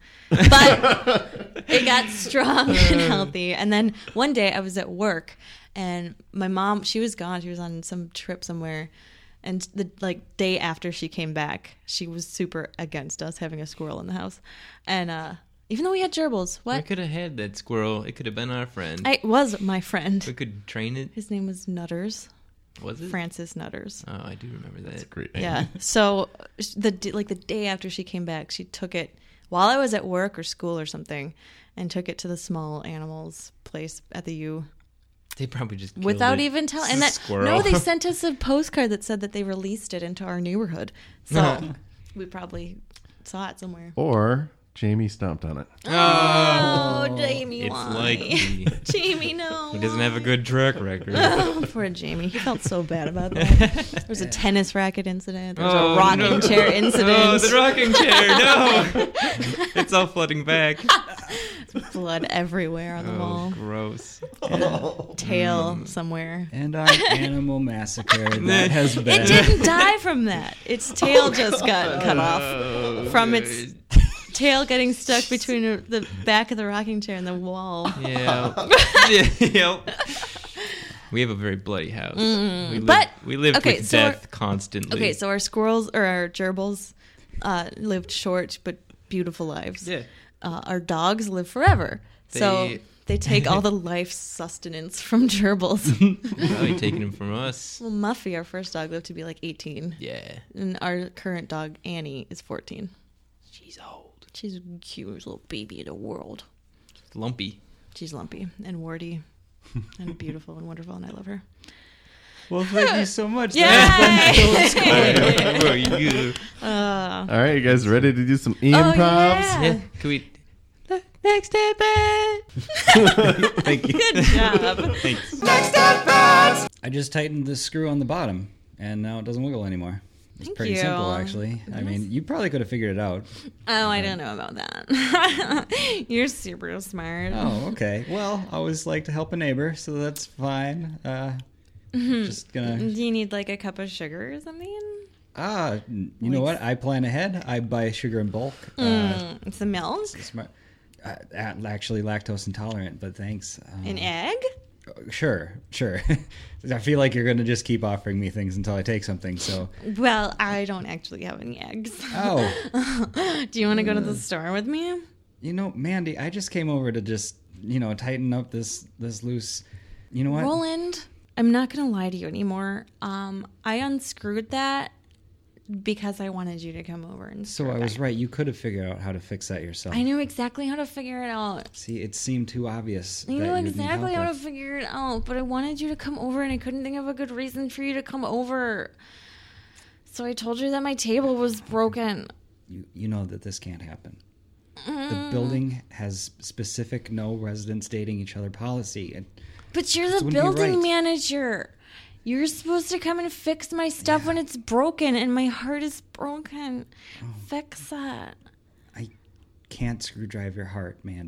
S5: But it got strong and healthy. And then one day I was at work, and my mom, she was gone. She was on some trip somewhere. And the like day after she came back, she was super against us having a squirrel in the house. And uh, even though we had gerbils,
S6: We
S5: what?
S6: could have had that squirrel. It could have been our friend.
S5: I was my friend.
S6: we could train it.
S5: His name was Nutters,
S6: Was it?
S5: Francis Nutters.
S6: Oh, I do remember that.
S1: That's a great name.
S5: Yeah. So the d- like the day after she came back, she took it while I was at work or school or something, and took it to the small animals place at the U
S6: They probably just killed
S5: without
S6: it.
S5: even telling.
S6: It's
S5: And
S6: a
S5: that
S6: squirrel.
S5: no, they sent us a postcard that said that they released it into our neighborhood. So we probably saw it somewhere.
S1: Or Jamie stomped on it.
S5: Oh, Jamie,
S6: It's
S5: why?
S6: likely.
S5: Jamie, no.
S6: He doesn't have a good track record.
S5: Oh, poor Jamie. He felt so bad about that. There was a tennis racket incident. There was
S6: Oh,
S5: a rocking
S6: no.
S5: chair incident.
S6: Oh, the rocking chair! No, it's all flooding back.
S5: Blood everywhere on the
S6: Oh,
S5: wall.
S6: gross.
S5: Tail
S6: Mm.
S5: somewhere.
S2: And our animal massacre that has been.
S5: It didn't die from that. Its tail just got cut off
S6: Oh,
S5: from its tail getting stuck between the back of the rocking chair and the wall.
S6: Yeah. yeah. Yep. We have a very bloody house. We live,
S5: But-
S6: we live
S5: okay,
S6: with
S5: so our-
S6: death constantly.
S5: Okay, so our squirrels or our gerbils uh, lived short but beautiful lives.
S6: yeah.
S5: Uh, our dogs live forever. so
S6: They-
S5: they take all the life sustenance from gerbils.
S6: Probably taking them from us.
S5: Well, Muffy, our first dog, lived to be like eighteen.
S6: Yeah.
S5: And our current dog, Annie, is fourteen.
S6: She's old.
S5: She's the cutest little baby in the world.
S6: Lumpy.
S5: She's lumpy and warty and beautiful and wonderful, and I love her.
S2: Well, thank you so much.
S5: Yay!
S6: Oh, you.
S5: Uh,
S1: All right, you guys ready to do some
S5: oh,
S1: improvs?
S5: yeah.
S6: Yeah. Can we?
S5: Next step it.
S2: Thank you.
S5: Good job.
S6: Thanks.
S3: Next at Bats!
S2: I just tightened the screw on the bottom, and now it doesn't wiggle anymore. It's
S5: Thank
S2: pretty
S5: you.
S2: simple, actually. I mean, you probably could have figured it out.
S5: Oh, I don't know about that. You're super smart.
S2: Oh, okay. Well, I always like to help a neighbor, so that's fine. Uh, Just gonna.
S5: Do you need like a cup of sugar or something?
S2: Ah, you know what? I plan ahead. I buy sugar in bulk. Uh,
S5: Mm, it's the milk,
S2: smart. Uh, actually, lactose intolerant, but thanks. Um,
S5: an egg.
S2: Sure, sure. I feel like you're gonna just keep offering me things until I take something. So,
S5: Well, I don't actually have any eggs.
S2: oh,
S5: Do you want to go to the store with me?
S2: you know, Mandy, I just came over to just you know tighten up this this loose. You know what?
S5: Roland, I'm not going to lie to you anymore. Um, I unscrewed that because I wanted you to come over and
S2: So
S5: screw
S2: I
S5: it
S2: was
S5: back.
S2: right. You could have figured out how to fix that yourself.
S5: I knew exactly how to figure it out.
S2: See, it seemed too obvious.
S5: I
S2: that
S5: knew
S2: you'd need
S5: exactly
S2: help
S5: how to
S2: with.
S5: figure it out, but I wanted you to come over and I couldn't think of a good reason for you to come over. So I told you that my table was broken.
S2: You you know that this can't happen.
S5: Mm.
S2: The building has specific no residents dating each other policy, and
S5: But you're
S2: This
S5: the
S2: wouldn't be
S5: building
S2: right.
S5: manager. You're supposed to come and fix my stuff when it's broken, and my heart is broken.
S2: Oh.
S5: Fix that.
S2: I can't screwdrive your heart, Mandy.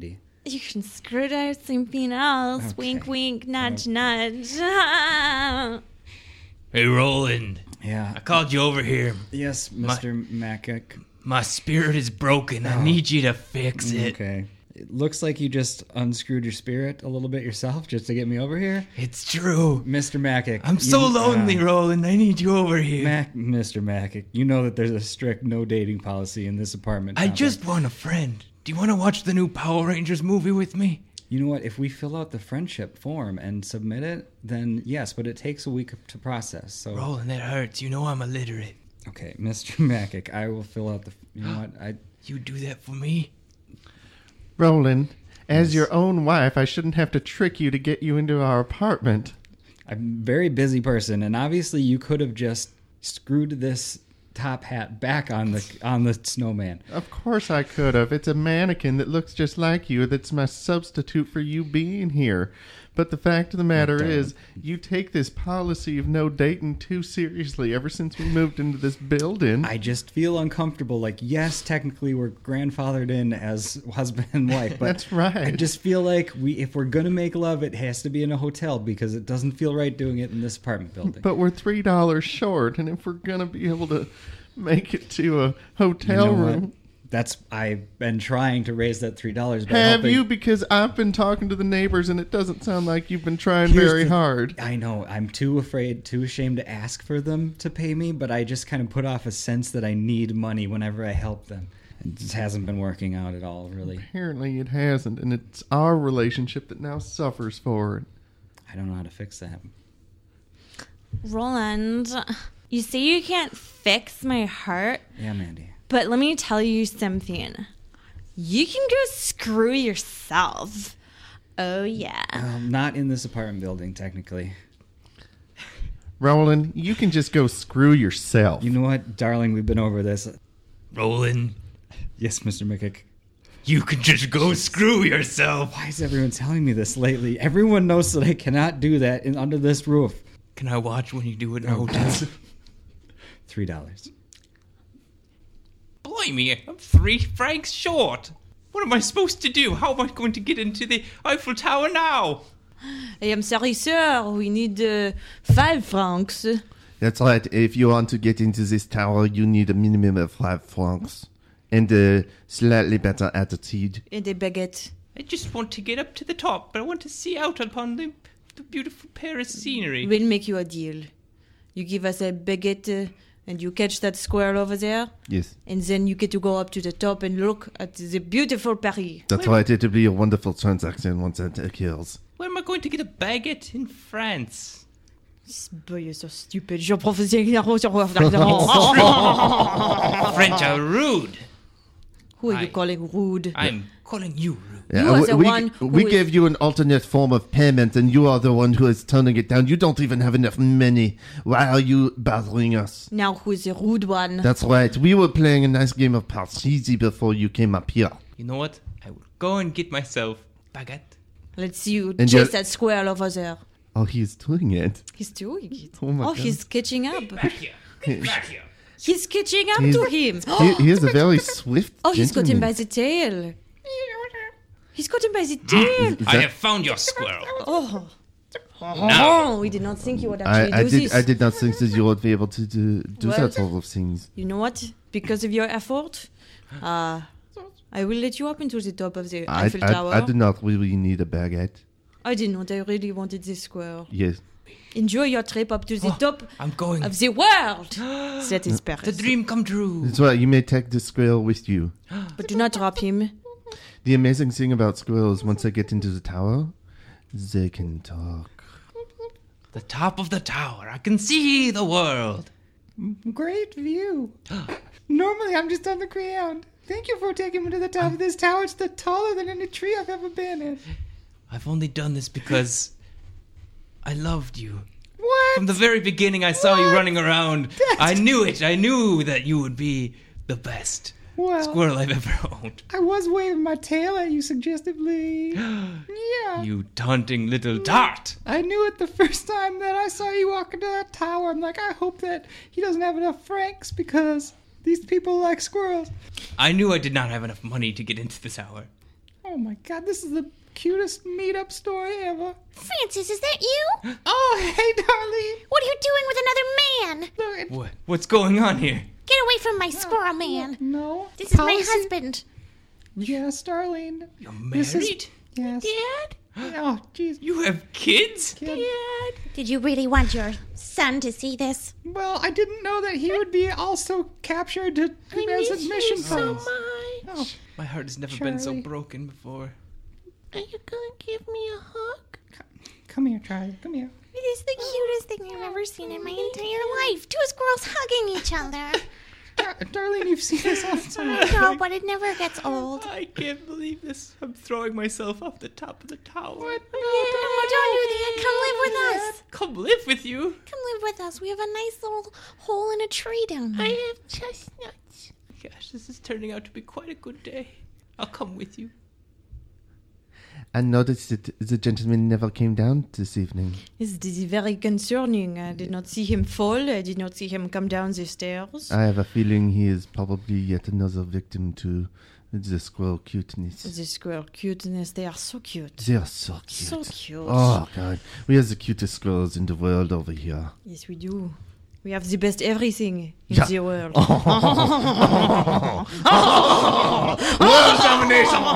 S5: You can skirt out something else.
S2: Okay.
S5: Wink, wink, nudge,
S2: Okay.
S5: nudge.
S6: Hey, Roland.
S2: Yeah.
S6: I called you over here.
S2: Yes, Mister Macic.
S6: My spirit is broken. I
S2: Oh.
S6: need you to fix it.
S2: Okay. It looks like you just unscrewed your spirit a little bit yourself just to get me over here.
S6: It's true.
S2: Mister Macic.
S6: I'm so
S2: you-
S6: lonely,
S2: uh,
S6: Roland. I need you over here.
S2: Mac, Mister Macic, you know that there's a strict no dating policy in this apartment.
S6: I
S2: complex.
S6: just want a friend. Do you want to watch the new Power Rangers movie with me?
S2: You know what? If we fill out the friendship form and submit it, then yes, but it takes a week to process. So
S6: Roland, that hurts. You know I'm illiterate.
S2: okay, Mister Macic, I will fill out the. You know what? I
S6: You do that for me?
S1: Roland, as your own wife, I shouldn't have to trick you to get you into our apartment.
S2: I'm a very busy person, and obviously you could have just screwed this top hat back on the on the snowman.
S1: Of course I could have. It's a mannequin that looks just like you that's my substitute for you being here. But the fact of the matter
S2: What the-
S1: is, you take this policy of no dating too seriously ever since we moved into this building.
S2: I just feel uncomfortable. Like, yes, technically we're grandfathered in as husband and wife, but
S1: That's right.
S2: I just feel like we, if we're gonna make love, it has to be in a hotel because it doesn't feel right doing it in this apartment building.
S1: But we're three dollars short, and if we're going to be able to make it to a
S2: You
S1: hotel
S2: know what?
S1: room...
S2: That's I've been trying to raise that three dollars.
S1: Have you? Because I've been talking to the neighbors, and it doesn't sound like you've been trying
S2: Here's
S1: very
S2: the-
S1: hard.
S2: I know. I'm too afraid, too ashamed to ask for them to pay me, but I just kind of put off a sense that I need money whenever I help them. It just hasn't been working out at all, really.
S1: Apparently it hasn't, and it's our relationship that now suffers for it.
S2: I don't know how to fix that.
S5: Roland, you say you can't fix my heart,
S2: Yeah, Mandy.
S5: but let me tell you something. You can go screw yourself. Oh, yeah.
S2: Um, not in this apartment building, technically.
S1: Roland, you can just go screw yourself.
S2: You know what, darling? We've been over this.
S6: Roland,
S2: Yes, Mister McKick.
S6: you can just go screw yourself.
S2: Why is everyone telling me this lately? Everyone knows that I cannot do that in under this roof.
S6: Can I watch when you do it in a
S2: Oh,
S6: hotel?
S2: Three dollars.
S6: Blimey, I'm three francs short. What am I supposed to do? How am I going to get into the Eiffel Tower now?
S5: I am sorry, sir. We need uh, five francs.
S1: That's right. If you want to get into this tower, you need a minimum of five francs and a slightly better attitude.
S5: And a baguette.
S6: I just want to get up to the top, but I want to see out upon the, the beautiful Paris scenery.
S5: We'll make you a deal. You give us a baguette uh, and you catch that squirrel over there,
S1: Yes,
S5: and then you get to go up to the top and look at the beautiful Paris.
S1: that's right. It'll be a wonderful transaction once that occurs.
S6: Where am I going to get a baguette in France?
S5: This boy is so stupid. Je professeur.
S6: French are rude.
S5: Who are you
S6: I-
S5: calling rude?
S6: I'm calling you rude.
S5: You are the
S1: we,
S5: one who
S1: we
S5: is-
S1: gave you an alternate form of payment, and you are the one who is turning it down. You don't even have enough money. Why are you bothering us?
S5: Now who is the rude one?
S1: That's right. We were playing a nice game of Parcheesi before you came up here.
S6: You know what? I will go and get myself baguette.
S5: Let's see you
S1: And
S5: chase
S1: you're-
S5: that squirrel over there.
S1: Oh, he's doing it.
S5: He's doing it.
S1: Oh my God.
S5: he's catching up.
S6: Back here. Back here.
S5: He's catching up
S1: He's-
S5: to him.
S1: He, he is a very swift
S5: Oh, he's got him
S1: gentleman.
S5: by the tail. He's got him by the tail.
S1: Is
S6: I
S1: that-
S6: have found your squirrel.
S5: Oh.
S6: Now.
S5: Oh, we did not think you would
S1: I,
S5: actually
S1: I
S5: do
S1: did.
S5: this.
S1: I did not think that you would be able to do, do
S5: Well-
S1: that sort of things.
S5: You know what? Because of your effort, uh, I will let you up into the top of the
S1: I,
S5: Eiffel Tower.
S1: I, I do not really need a baguette.
S5: I did not. I really wanted this squirrel.
S1: Yes.
S5: Enjoy your trip up to the top
S6: I'm going.
S5: of the world. That is Paris.
S6: The dream come true.
S1: That's right. You may take the squirrel with you.
S5: But do not drop him.
S1: The amazing thing about squirrels, once they get into the tower, they can talk.
S6: The top of the tower. I can see the world.
S2: Great view. Normally, I'm just on the ground. Thank you for taking me to the top of this tower. It's the taller than any tree I've ever been in.
S6: I've only done this because I loved you.
S2: What?
S6: From the very beginning, I saw you
S2: What?
S6: running around.
S2: That's-
S6: I knew it. I knew that you would be the best
S2: Well,
S6: squirrel I've ever owned.
S2: I was waving my tail at you suggestively. Yeah.
S6: You taunting little dart.
S2: I knew it the first time that I saw you walk into that tower. I'm like, I hope that he doesn't have enough francs because these people like squirrels.
S6: I knew I did not have enough money to get into the tower.
S2: Oh my god, this is the cutest meetup story ever.
S4: Francis, is that you?
S2: Oh, hey, Darlene.
S4: What are you doing with another man?
S6: What? What's going on here?
S4: Get away from my squirrel man.
S2: No.
S4: This is my
S2: Policy-
S4: husband.
S2: Yes, Darlene.
S6: You're
S2: This is-
S6: married?
S2: Yes.
S4: Dad?
S2: Oh, jeez.
S6: You have kids?
S2: Kid.
S4: Dad? Did you really want your son to see this?
S2: Well, I didn't know that he would be also captured to, as admission
S4: so
S2: prize.
S4: much.
S2: Oh,
S6: My heart has never been so
S2: Charlie.
S6: broken before.
S4: Are you gonna give me a hug?
S2: come here, Charlie. Come here.
S4: It is the cutest thing I've ever seen in my entire life. Two squirrels hugging each other.
S2: Dar- Darlene, you've seen this all the time.
S4: No, but it never gets old.
S6: I can't believe this. I'm throwing myself off the top of the tower.
S4: No, don't do that. Come live with us.
S6: Come live with you.
S4: Come live with us. We have a nice little hole in a tree down there. I have chestnuts.
S6: Gosh, this is turning out to be quite a good day. I'll come with you.
S7: I noticed that the gentleman never came down this evening.
S5: This is very concerning. I did not see him fall. I did not see him come down the stairs.
S7: I have a feeling he is probably yet another victim to the squirrel cuteness.
S5: The squirrel cuteness, they are so cute.
S7: They are so cute.
S5: So cute.
S7: Oh, God. We have the cutest squirrels in the world over here.
S5: Yes, we do. We have the best everything in
S7: Yeah.
S5: the world.
S7: World domination!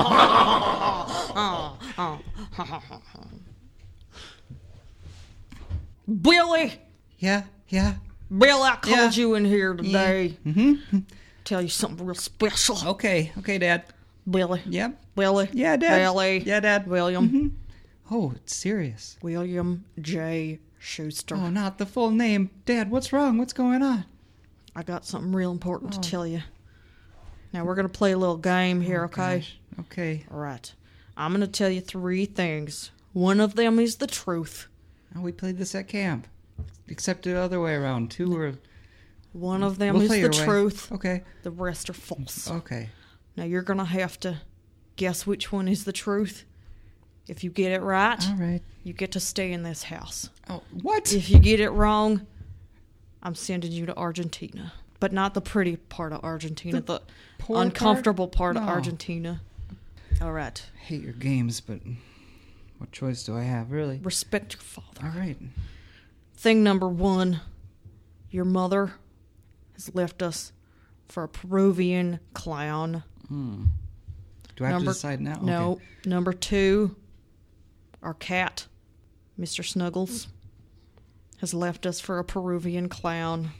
S5: Billy!
S2: Yeah, yeah.
S5: Bill, I called
S2: Yeah.
S5: you in here today.
S2: Mm-hmm.
S5: Tell you something real special.
S2: Okay, okay, Dad.
S5: Billy.
S2: Yep.
S5: Billy.
S2: Yeah, Dad.
S5: Billy.
S2: Yeah, Dad.
S5: William.
S2: Mhm. Oh, it's serious.
S5: William J. Schuster.
S2: Oh, not the full name. Dad, what's wrong? What's going on?
S5: I got something real important
S2: Oh.
S5: to tell you. Now, we're going to play a little game here, okay?
S2: Gosh. Okay.
S5: All right. I'm going to tell you three things. One of them is the truth.
S2: Oh, we played this at camp. Except the other way around. Two were...
S5: One of them
S2: We'll
S5: is
S2: play
S5: the
S2: your way.
S5: truth.
S2: Okay.
S5: The rest are false.
S2: Okay.
S5: Now, you're going to have to guess which one is the truth. If you get it right,
S2: All right.
S5: you get to stay in this house.
S2: Oh, what?
S5: If you get it wrong, I'm sending you to Argentina. But not the pretty part of Argentina, the,
S2: poor part?
S5: uncomfortable part, of
S2: No.
S5: Argentina. All right.
S2: I hate your games, but what choice do I have, really?
S5: Respect your father.
S2: All right.
S5: Thing number one, your mother has left us for a Peruvian clown.
S2: Do I have
S5: Number-
S2: to decide now?
S5: No.
S2: Okay.
S5: Number two, our cat, Mister Snuggles, has left us for a Peruvian clown.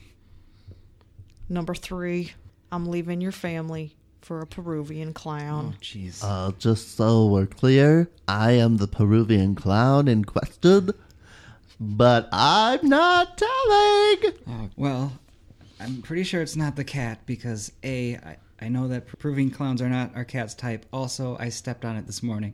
S5: Number three, I'm leaving your family for a Peruvian clown.
S2: Oh, jeez.
S7: Uh, just so we're clear, I am the Peruvian clown in question, but I'm not telling.
S2: Oh, well, I'm pretty sure it's not the cat because A, I, I know that proving clowns are not our cat's type. Also, I stepped on it this morning.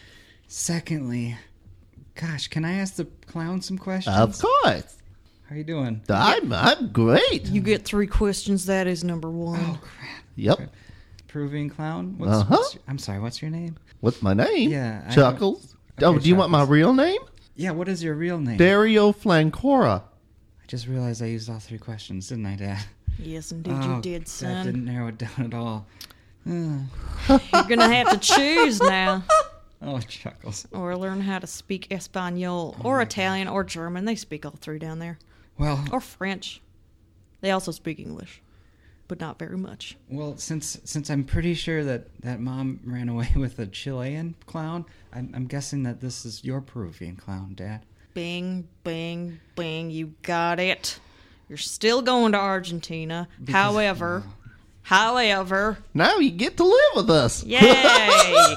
S2: Secondly, gosh, can I ask the clown some questions?
S7: Of course.
S2: How are you doing?
S7: I'm, I'm great.
S5: You get three questions. That is number one.
S2: Oh, crap.
S7: Yep.
S2: Proving clown? What's,
S7: Uh-huh.
S2: what's your- I'm sorry, what's your name?
S7: What's my name?
S2: Yeah, I
S7: Chuckles.
S2: don't-
S7: oh,
S2: Okay,
S7: do you want my
S2: Chuckles.
S7: real name?
S2: Yeah, what is your real name?
S7: Dario Flancora.
S2: I just realized I used all three questions, didn't I, Dad?
S5: Yes, indeed,
S2: Oh,
S5: you did,
S2: That
S5: son.
S2: didn't narrow it down at all. Ugh.
S5: You're going to have to choose now.
S2: Oh, Chuckles.
S5: Or learn how to speak Espanol or Italian or German. They speak all three down there.
S2: Well,
S5: Or French. They also speak English, but not very much.
S2: well, since since I'm pretty sure that, that mom ran away with a Chilean clown, I'm, I'm guessing that this is your Peruvian clown, Dad.
S5: Bing, bing, bing. You got it. You're still going to Argentina.
S2: Because-
S5: however, however,
S7: Now you get to live with us.
S5: yay.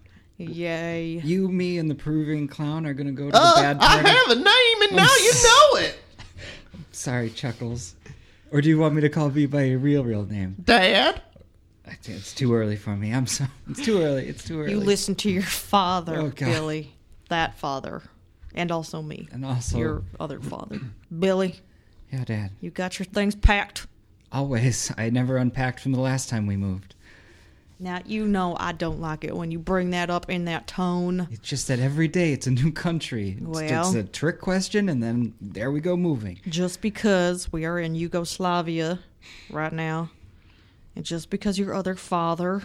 S5: Yay.
S2: You, me, and the Peruvian clown are gonna go to the
S7: Uh,
S2: bad
S7: I
S2: party.
S7: have a name and now you know it.
S2: Sorry, Chuckles. Or do you want me to call me by your real, real name?
S7: Dad.
S2: I think it's too early for me. I'm sorry. It's too early. It's too early.
S5: You listen to your father,
S2: Oh, God.
S5: Billy. That father. And also me.
S2: And also,
S5: Your other father. Billy,
S2: yeah, Dad.
S5: you got your things packed?
S2: Always. I never unpacked from the last time we moved.
S5: Now, you know I don't like it when you bring that up in that tone.
S2: It's just that every day it's a new country. It's,
S5: Well-
S2: it's a trick question, and then there we go moving.
S5: Just because we are in Yugoslavia right now, and just because your other father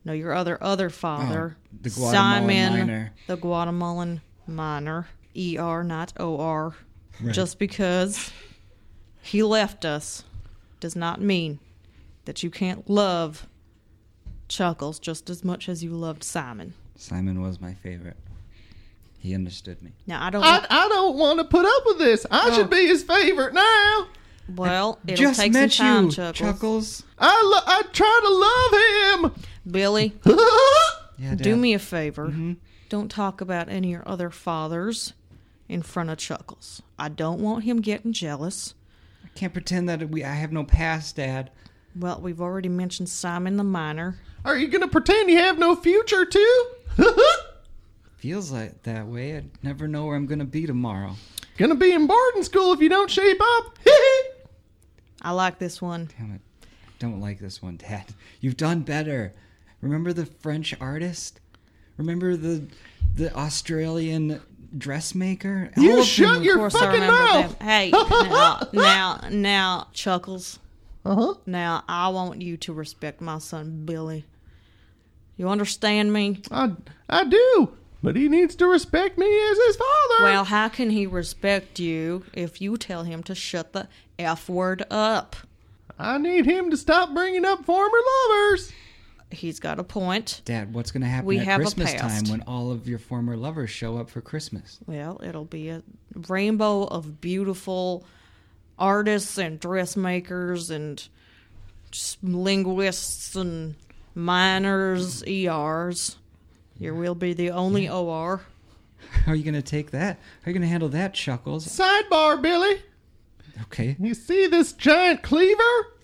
S5: No, your other other father.
S2: Oh, the Guatemalan
S5: Simon,
S2: miner.
S5: the Guatemalan miner. E R, not O R.
S2: Right.
S5: Just because he left us does not mean that you can't love Chuckles just as much as you loved Simon.
S2: Simon was my favorite. He understood me.
S5: Now, I don't...
S1: I, I don't want to put up with this. I should be his favorite now.
S5: well, it'll
S2: Just
S5: take some
S2: met
S5: time,
S2: you,
S5: Chuckles.
S2: Chuckles.
S1: I, lo- I try to love him.
S5: Billy,
S2: Yeah, Dad.
S5: do me a favor.
S2: Mm-hmm.
S5: Don't talk about any of your other fathers in front of Chuckles. I don't want him getting jealous.
S2: I can't pretend that we. I have no past, Dad.
S5: Well, we've already mentioned Simon the miner.
S1: Are you going to pretend you have no future, too?
S2: Feels like that way. I never know where I'm gonna be tomorrow.
S1: Gonna be in boarding school if you don't shape up.
S5: I like this one.
S2: Damn it. Don't like this one, Dad. You've done better. Remember the French artist? Remember the the Australian dressmaker?
S1: You
S2: All of
S1: shut
S2: them-
S1: your
S5: Of course I
S1: fucking
S5: remember
S1: mouth.
S5: them. Hey, now, now, now, Chuckles.
S1: Uh-huh.
S5: Now, I want you to respect my son, Billy. You understand me?
S1: I, I do, but he needs to respect me as his father.
S5: Well, how can he respect you if you tell him to shut the F word up?
S1: I need him to stop bringing up former lovers.
S5: He's got a point.
S2: Dad, what's gonna happen
S5: We
S2: at
S5: have a
S2: Christmas
S5: past.
S2: time when all of your former lovers show up for Christmas?
S5: Well, it'll be a rainbow of beautiful artists and dressmakers and just linguists and miners, E Rs. You will be the only O R.
S2: How are you gonna take that? How are you gonna handle that, Chuckles?
S1: Sidebar, Billy.
S2: Okay.
S1: You see this giant cleaver?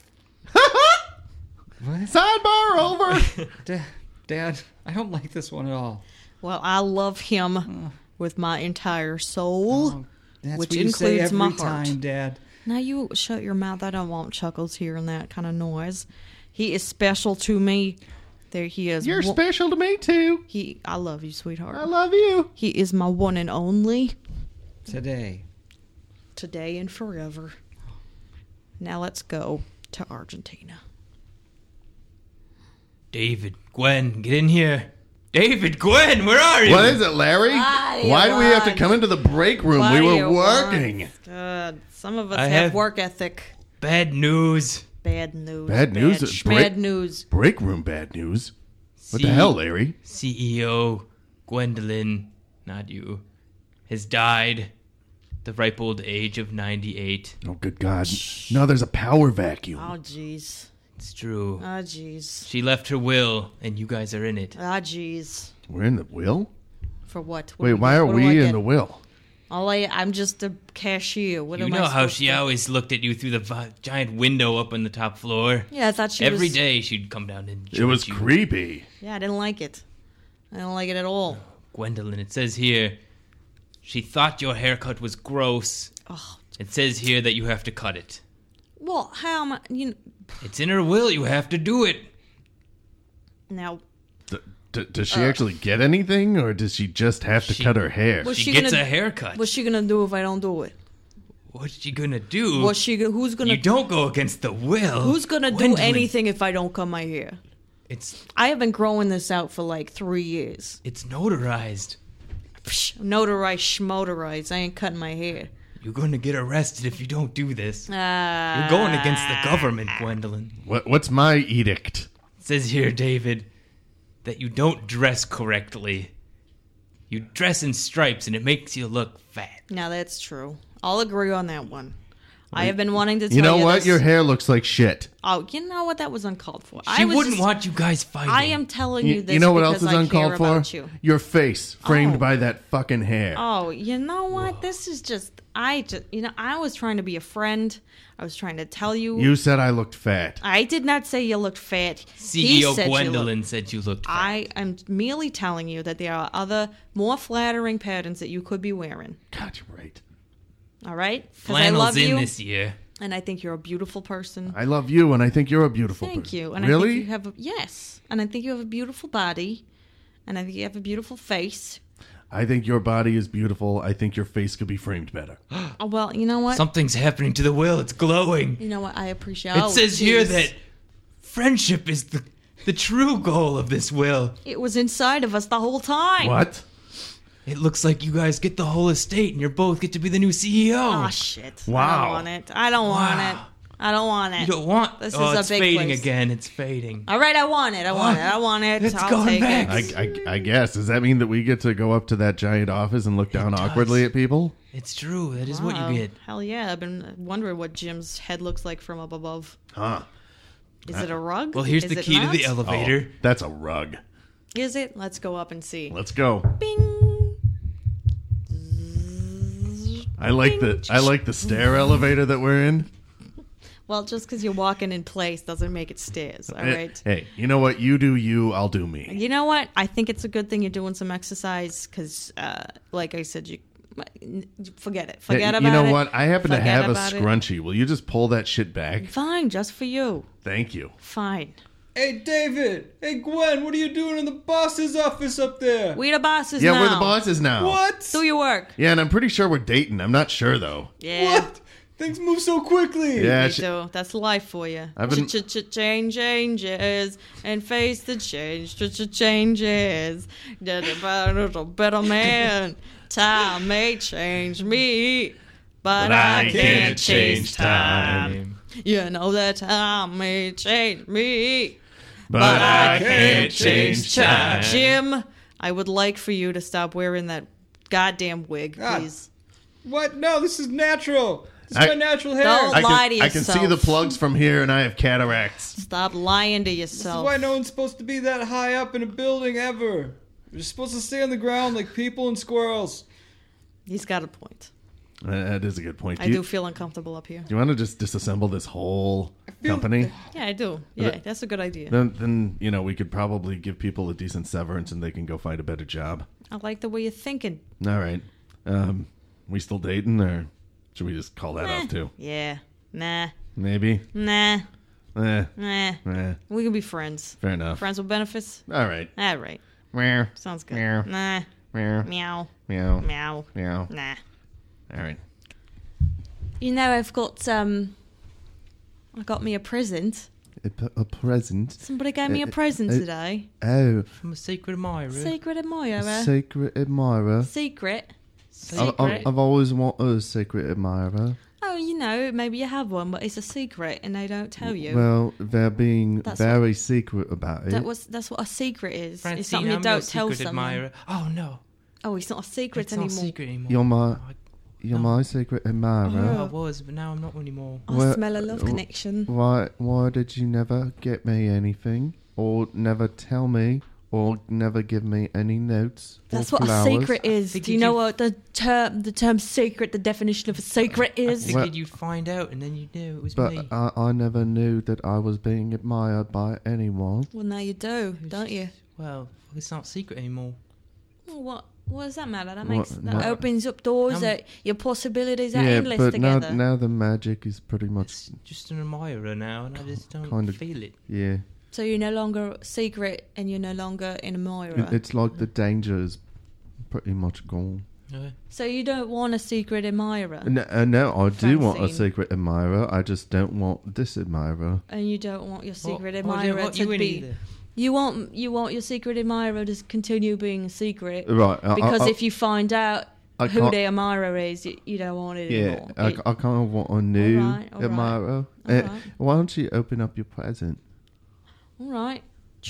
S2: What?
S1: Sidebar over.
S2: Da- Dad, I don't like this one at all.
S5: Well, I love him with my entire soul,
S2: Oh, that's
S5: which
S2: what you say
S5: includes
S2: every
S5: my heart.
S2: time, Dad.
S5: Now you shut your mouth. I don't want Chuckles hearing that kind of noise. He is special to me. There he is.
S1: You're
S5: Wo-
S1: special to me, too.
S5: He, I love you, sweetheart.
S1: I love you.
S5: He is my one and only,
S2: Today.
S5: today and forever. Now let's go to Argentina.
S6: David, Gwen, get in here. David, Gwen, where are you?
S1: What is it, Larry?
S5: What do
S1: Why
S5: you
S1: do we have to
S5: want?
S1: come into the break room?
S5: What
S1: we
S5: do
S1: were
S5: you want?
S1: working.
S5: God, some of us
S6: I
S5: have,
S6: have-
S5: work ethic.
S6: Bad news.
S5: Bad news.
S1: Bad news?
S5: Bad,
S1: Break-
S5: bad news.
S1: Break room bad news. What
S6: C-
S1: the hell, Larry?
S6: C E O Gwendolyn, not you, has died. The ripe old age of ninety-eight.
S1: Oh, good God. No, there's a power vacuum.
S5: Oh, jeez.
S6: It's true.
S5: Oh, jeez.
S6: She left her will, and you guys are in it.
S5: Ah, jeez.
S1: We're in the will?
S5: For what? What
S1: Wait,
S5: do we
S1: why
S5: get?
S1: are
S5: What do I
S1: we in
S5: get?
S1: the will?
S5: All I, I'm just a cashier. What
S6: You
S5: am
S6: know
S5: I
S6: how
S5: supposed
S6: she
S5: to-
S6: always looked at you through the vi- giant window up on the top floor?
S5: Yeah, I thought she
S6: Every
S5: was...
S6: day she'd come down and
S1: It was
S6: you.
S1: creepy.
S5: Yeah, I didn't like it. I don't like it at all.
S6: Gwendolyn, it says here, she thought your haircut was gross.
S5: Oh,
S6: It says here that you have to cut it.
S5: well, how am I... You know,
S6: It's in her will, you have to do it.
S5: now,
S1: D- d- does she actually get anything, or does she just have to
S6: She-
S1: cut her hair?
S5: Was
S6: She,
S5: she
S6: gets
S5: gonna-
S6: a haircut.
S5: what's she gonna do if I don't do it?
S6: What's she gonna do?
S5: What's she? go- Who's gonna?
S6: You don't go against the will.
S5: Who's gonna do
S6: Gwendolyn,
S5: anything if I don't cut my hair?
S6: It's
S5: I have been growing this out for like three years.
S6: it's notarized.
S5: Psh, notarized, schmotarized. I ain't cutting my hair.
S6: You're going to get arrested if you don't do this.
S5: Ah.
S6: You're going against the government, Gwendolyn.
S1: What, what's my edict?
S6: It says here, David, that you don't dress correctly. You dress in stripes and it makes you look fat.
S5: Now that's true. I'll agree on that one. I have been wanting to tell
S1: You know
S5: you
S1: what?
S5: this.
S1: Your hair looks like shit.
S5: Oh, you know what? That was uncalled for.
S6: She
S5: I was
S6: wouldn't
S5: just-
S6: want you guys fighting.
S5: I am telling you,
S1: You,
S5: this
S1: you know what
S5: because
S1: else is
S5: I
S1: uncalled
S5: care
S1: for?
S5: about you.
S1: Your face framed
S5: Oh.
S1: by that fucking hair.
S5: Oh, you know what? This is just I just you know I was trying to be a friend. I was trying to tell you.
S1: You said I looked fat.
S5: I did not say you looked fat.
S6: C E
S5: He
S6: O
S5: said you
S6: Gwendolyn
S5: looked-
S6: said you looked fat.
S5: I am merely telling you that there are other more flattering patterns that you could be wearing.
S1: God, you're right.
S5: All right? 'Cause I
S6: Flannel's
S5: love
S6: in
S5: you,
S6: this year.
S5: and I think you're a beautiful person.
S1: I love you, and I think you're a beautiful
S5: Thank
S1: person.
S5: you. And
S1: really?
S5: I think you have a, yes, and I think you have a beautiful body, and I think you have a beautiful face.
S1: I think your body is beautiful. I think your face could be framed better.
S5: Oh, well, you know what?
S6: Something's happening to the will. It's glowing.
S5: you know what? I appreciate.
S6: It
S5: oh,
S6: says here
S5: geez.
S6: that friendship is the The true goal of this will.
S5: It was inside of us the whole time.
S1: What?
S6: It looks like you guys get the whole estate and you both get to be the new C E O.
S5: Oh, shit. I
S1: Wow.
S5: don't want it. I don't want
S6: Wow.
S5: it. I don't want it.
S6: You don't want...
S5: This
S6: oh,
S5: is a
S6: it's
S5: big
S6: fading
S5: place.
S6: again. It's fading.
S5: All right, I want it. I want it. I want it.
S6: It's
S5: I'll
S6: going
S5: take
S6: back.
S5: it.
S1: I, I, I guess. Does that mean that we get to go up to that giant office and look down
S6: does.
S1: awkwardly at people?
S6: It's true. That is what
S5: Wow.
S6: you get.
S5: Hell yeah. I've been wondering what Jim's head looks like from up above.
S1: Huh.
S5: Is it a rug?
S6: Well, here's
S5: Is
S6: the
S5: it
S6: key
S5: not?
S6: to the elevator.
S1: Oh, that's a rug.
S5: Is it? Let's go up and see.
S1: Let's go.
S5: Bing.
S1: I like the I like the stair elevator that we're in.
S5: Well, just because you're walking in place doesn't make it stairs, all
S1: Eh,
S5: right?
S1: Hey, you know what? You do you, I'll do me.
S5: You know what? I think it's a good thing you're doing some exercise because, uh, like I said, you forget it. Forget
S1: Hey,
S5: about it.
S1: you know what? I happen to
S5: Forget
S1: have a
S5: about it.
S1: scrunchie. Will you just pull that shit back?
S5: Fine, just for you.
S1: Thank you.
S5: Fine.
S8: Hey, David! Hey, Gwen, what are you doing in the boss's office up there?
S5: We the bosses
S1: Yeah,
S5: now.
S1: we're the bosses now.
S8: What?
S5: Do your work.
S1: Yeah, and I'm pretty sure we're dating. I'm not sure though.
S5: Yeah.
S8: What? Things move so quickly.
S1: Yeah,
S5: They
S1: sh-
S5: do. That's life for you.
S1: I've been-
S5: Ch ch ch change changes and face the change. Ch ch changes. Get a better, better man. Time may change me, but,
S1: But
S5: I,
S1: I
S5: can't
S1: can't
S5: change
S1: change
S5: time.
S1: time.
S5: You know that time may change me,
S1: but, I can't change time.
S5: Jim, I would like for you to stop wearing that goddamn wig,
S8: God.
S5: please.
S8: What? No, this is natural. This is
S1: I-
S8: my natural hair.
S5: Don't
S1: I
S5: lie
S1: can,
S5: to
S1: I can see
S5: yourself.
S1: the plugs from here, and I have cataracts.
S5: Stop lying to
S8: This is
S5: yourself.
S8: why no one's supposed to be that high up in a building ever. You're supposed to stay on the ground like people and squirrels.
S5: He's got a point.
S1: Uh, That is a good point.
S5: I
S1: you,
S5: do feel uncomfortable up here.
S1: Do you want to just disassemble this whole
S8: feel-
S1: company?
S5: Yeah, I do. Yeah, that's a good idea.
S1: Then, then you know we could probably give people a decent severance, and they can go find a better job.
S5: I like the way you're thinking.
S1: All right. Um, we still dating, or should we just call that
S5: Eh,
S1: off too?
S5: Yeah. Nah.
S1: Maybe.
S5: Nah.
S1: Eh,
S5: Nah.
S1: eh,
S5: We can be friends.
S1: fair enough.
S5: Friends with benefits?
S1: All right.
S5: All right.
S1: Meow,
S5: Sounds good.
S1: Meow.
S5: Nah.
S1: meow,
S5: Meow.
S1: meow,
S5: Meow.
S1: meow.
S5: Nah.
S1: All right.
S5: You know, I've got, um, I got me a present.
S7: A, p- a present.
S5: Somebody gave me a
S7: Uh,
S5: present
S7: uh,
S5: today.
S7: Oh,
S6: From a secret admirer.
S5: Secret admirer.
S7: a secret admirer.
S5: Secret.
S7: I, I,
S5: Secret.
S7: I've always wanted a secret admirer.
S5: Oh, you know, maybe you have one, but it's a secret and they don't tell you.
S7: Well, they're being
S5: That's
S7: very secret about it.
S5: that was that's what a secret is.
S6: Francine,
S5: it's something you
S6: I'm your
S5: don't tell
S6: secret
S5: someone.
S6: admirer. Oh, no.
S5: Oh, it's not a secret
S6: It's
S5: anymore.
S6: not secret anymore.
S7: You're my,
S6: Oh, I-
S7: you're
S6: no.
S7: my secret admirer.
S6: Oh, I was, but now I'm not anymore.
S5: I
S7: Well,
S5: smell a love
S7: uh,
S5: connection.
S7: Why, why did you never get me anything, or never tell me, or never give me any notes? or
S5: That's what
S7: flowers?
S5: a secret is.
S6: figured
S5: Do you know
S6: you-
S5: what the term the term secret, the definition of a secret
S6: I
S5: is?
S6: figured
S7: Well-
S6: you'd find out, and then you knew it was
S7: But
S6: me.
S7: I, I never knew that I was being admired by anyone.
S5: Well, now you do, don't you?
S6: Well, it's not secret anymore.
S5: Well, what? What does that matter? That
S7: What-
S5: makes that
S7: no.
S5: opens up doors.
S6: Um,
S5: that your possibilities are
S7: yeah,
S5: endless
S7: but now,
S5: together.
S7: now the magic is pretty much,
S6: It's just an admirer now, and I just don't
S7: Kind of-
S6: feel it.
S7: yeah.
S5: So you're no longer secret, and you're no longer an admirer.
S7: It- It's like the danger is pretty much gone.
S6: No.
S5: So you don't want a secret admirer,
S7: No, uh, no I do want a
S5: Francine.
S7: secret admirer. I just don't want this admirer.
S5: and you don't want your secret
S6: What-
S5: admirer
S6: what, what
S5: to
S6: you in
S5: be.
S6: either?
S5: You want you want your secret admirer to continue being a secret.
S7: Right. I-
S5: Because
S7: I, I,
S5: if you find out
S7: I
S5: who
S7: can't-
S5: the admirer is, you, you don't want it
S7: Yeah,
S5: anymore.
S7: I,
S5: It-
S7: I kind of want a new
S5: Alright, alright,
S7: admirer. Uh,
S5: alright.
S7: Why don't you open up your present?
S5: all right.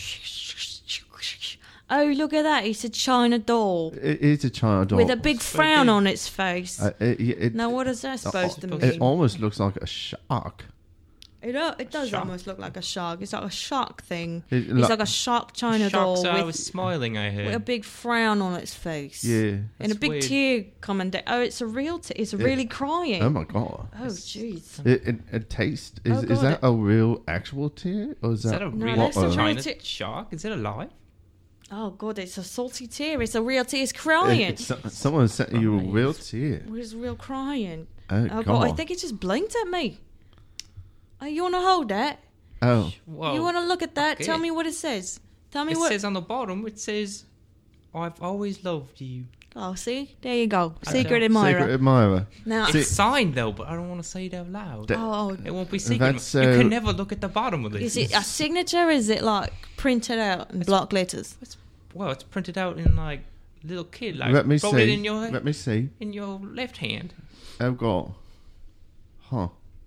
S5: Oh, look at that! It's a china doll
S7: It is a China doll.
S5: with a big
S6: so
S5: frown
S6: big.
S5: on its face.
S7: Uh, it, it, it,
S5: now, what is that supposed to mean?
S7: it almost looks like a shark.
S5: It, uh, it does
S6: Shark.
S5: almost look like a shark. It's like a shark thing.
S7: It
S5: It's
S7: lo-
S5: like a shark china
S6: Sharks
S5: doll
S6: are
S5: with,
S6: was smiling, I heard.
S5: with a big frown on its face.
S7: Yeah.
S5: And a
S6: That's
S5: big
S6: weird.
S5: tear coming down. Oh, it's a real tear. It's really crying.
S7: Oh my god.
S5: Oh, jeez.
S7: It, it, it taste is,
S5: Oh,
S7: is
S5: God,
S7: that
S5: it-
S7: a real actual tear or is
S6: Is
S7: that,
S6: that a
S5: No,
S6: real
S5: that's a real
S6: China
S5: ti-
S6: shark? Is it alive?
S5: Oh, God, it's a salty tear. It's a real tear. It's
S7: It-
S5: crying.
S7: it's so- someone sent you a
S6: Right.
S7: real tear?
S5: It's real crying.
S7: Oh,
S5: Oh,
S7: god.
S5: God, I think it just blinked at me. Oh, you want to hold that?
S7: Oh,
S6: Whoa.
S5: You want to look at that?
S6: okay.
S5: Tell me what it says. Tell me
S6: It
S5: what.
S6: says on the bottom, it says, I've always loved you.
S5: Oh, see? There you go.
S6: I
S5: Secret
S6: don't-
S5: admirer.
S1: Secret admirer.
S5: Now,
S1: See-
S6: It's signed though, but I don't want to say it out loud.
S1: That-
S5: oh,
S6: It won't be secret.
S1: That's,
S6: you
S1: uh,
S6: can never look at the bottom of it.
S5: is it a signature or is it like printed out in block letters?
S6: It's, well, it's printed out in like little kid, like
S1: Let me
S6: wrote it
S1: see.
S6: in your
S1: Let me see.
S6: in your left hand.
S1: I've got. Huh.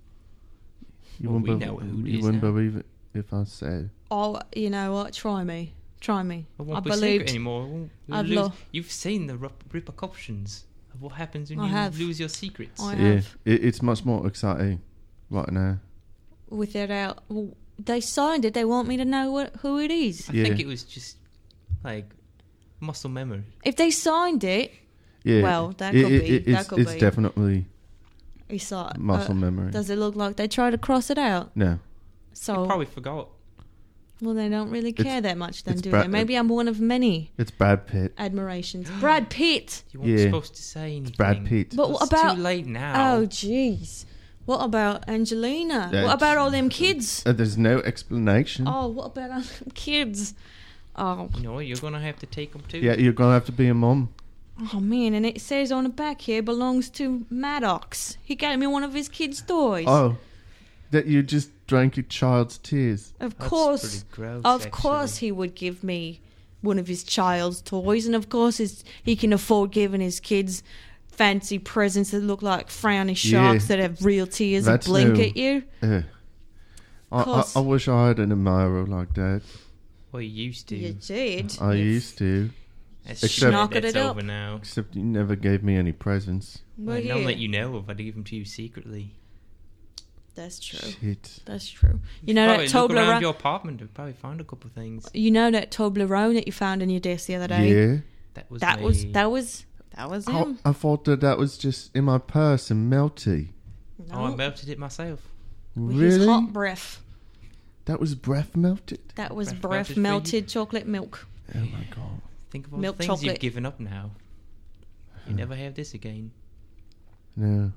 S1: You
S6: Well,
S1: wouldn't,
S6: we
S1: be-
S6: know who it
S1: you
S6: is
S1: wouldn't
S6: now.
S1: believe it if I said.
S5: Oh, you know what? Try me. Try me.
S6: It won't
S5: I
S6: be
S5: believed.
S6: secret anymore. It won't- you'll
S5: I'd
S6: lose-
S5: lo-
S6: You've seen the rep- repercussions of what happens when
S5: I
S6: you
S5: have.
S6: lose your secrets.
S5: I
S1: Yeah,
S5: have.
S1: it, it's much more exciting right now.
S5: Without, well, they signed it. They want me to know what who it is.
S6: I
S1: Yeah.
S6: think it was just like muscle memory.
S5: If they signed it,
S1: Yeah.
S5: Well, that
S1: it,
S5: could
S1: it,
S5: be-
S1: it-
S5: that
S1: It's,
S5: could
S1: it's
S5: be.
S1: definitely
S5: it's like
S1: muscle
S5: uh,
S1: memory.
S5: Does it look like they tried to cross it out?
S1: No.
S5: So
S6: You probably forgot.
S5: well, they don't really
S1: It's-
S5: care that much, then,
S1: it's
S5: do
S1: Brad-
S5: they? Maybe I'm one of many
S1: It's Brad Pitt.
S5: admirations. Brad Pitt.
S6: You weren't
S1: Yeah.
S6: supposed to say anything.
S1: Brad Pitt.
S5: But what
S6: It's
S5: about?
S6: too late now.
S5: Oh, jeez. What about Angelina?
S1: That's-
S5: what about all them kids?
S1: Uh, there's no explanation.
S5: Oh, what about all them kids? Oh,
S6: You know what? You're gonna have to take them too.
S1: Yeah, you're gonna have to be a mum.
S5: oh man! And it says on the back here belongs to Maddox. He gave me one of his kids' toys.
S1: Oh, that you just drank your child's tears.
S5: of
S6: That's
S5: course,
S6: pretty gross,
S5: of course,
S6: actually.
S5: he would give me one of his child's toys, and of course, his, he can afford giving his kids fancy presents that look like frowny sharks
S1: Yeah.
S5: that have real tears
S1: That's
S5: and blink
S1: new.
S5: at you.
S1: Uh, I, I,
S5: Course.
S1: I wish I had an admirer like that.
S6: Well, you used to.
S5: You did.
S1: I
S5: You
S1: used to,
S6: That's
S1: Except-
S5: Knocked
S6: that's
S5: it up.
S6: over now.
S1: except you never gave me any presents.
S5: Well,
S6: Well, none
S5: yeah,
S6: that you know of. I'd give them to you secretly.
S5: that's true.
S1: Shit.
S5: That's true. You know
S6: Probably
S5: that
S6: look around
S5: Toblerone.
S6: your apartment and probably find a couple of things.
S5: You know that Toblerone that you found in your desk the other day.
S1: Yeah.
S6: That was
S5: That
S6: me.
S5: was that was that was
S1: I,
S5: him.
S1: I thought that that was just in my purse and melty.
S6: Oh, I
S5: No,
S6: melted it myself.
S5: with his
S1: Really?
S5: hot breath.
S1: That was breath melted?
S5: That was
S6: Breath
S5: breath
S6: melted for you?
S5: melted chocolate milk.
S1: Oh my god.
S6: Think of all
S5: Milk
S6: the things
S5: chocolate.
S6: you've given up now. You never have this again.
S1: No.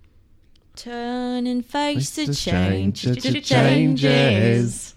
S5: Turn and face the
S1: Face the
S5: change.
S1: change,
S5: Ch-
S1: the
S5: ch- Changes.
S1: changes.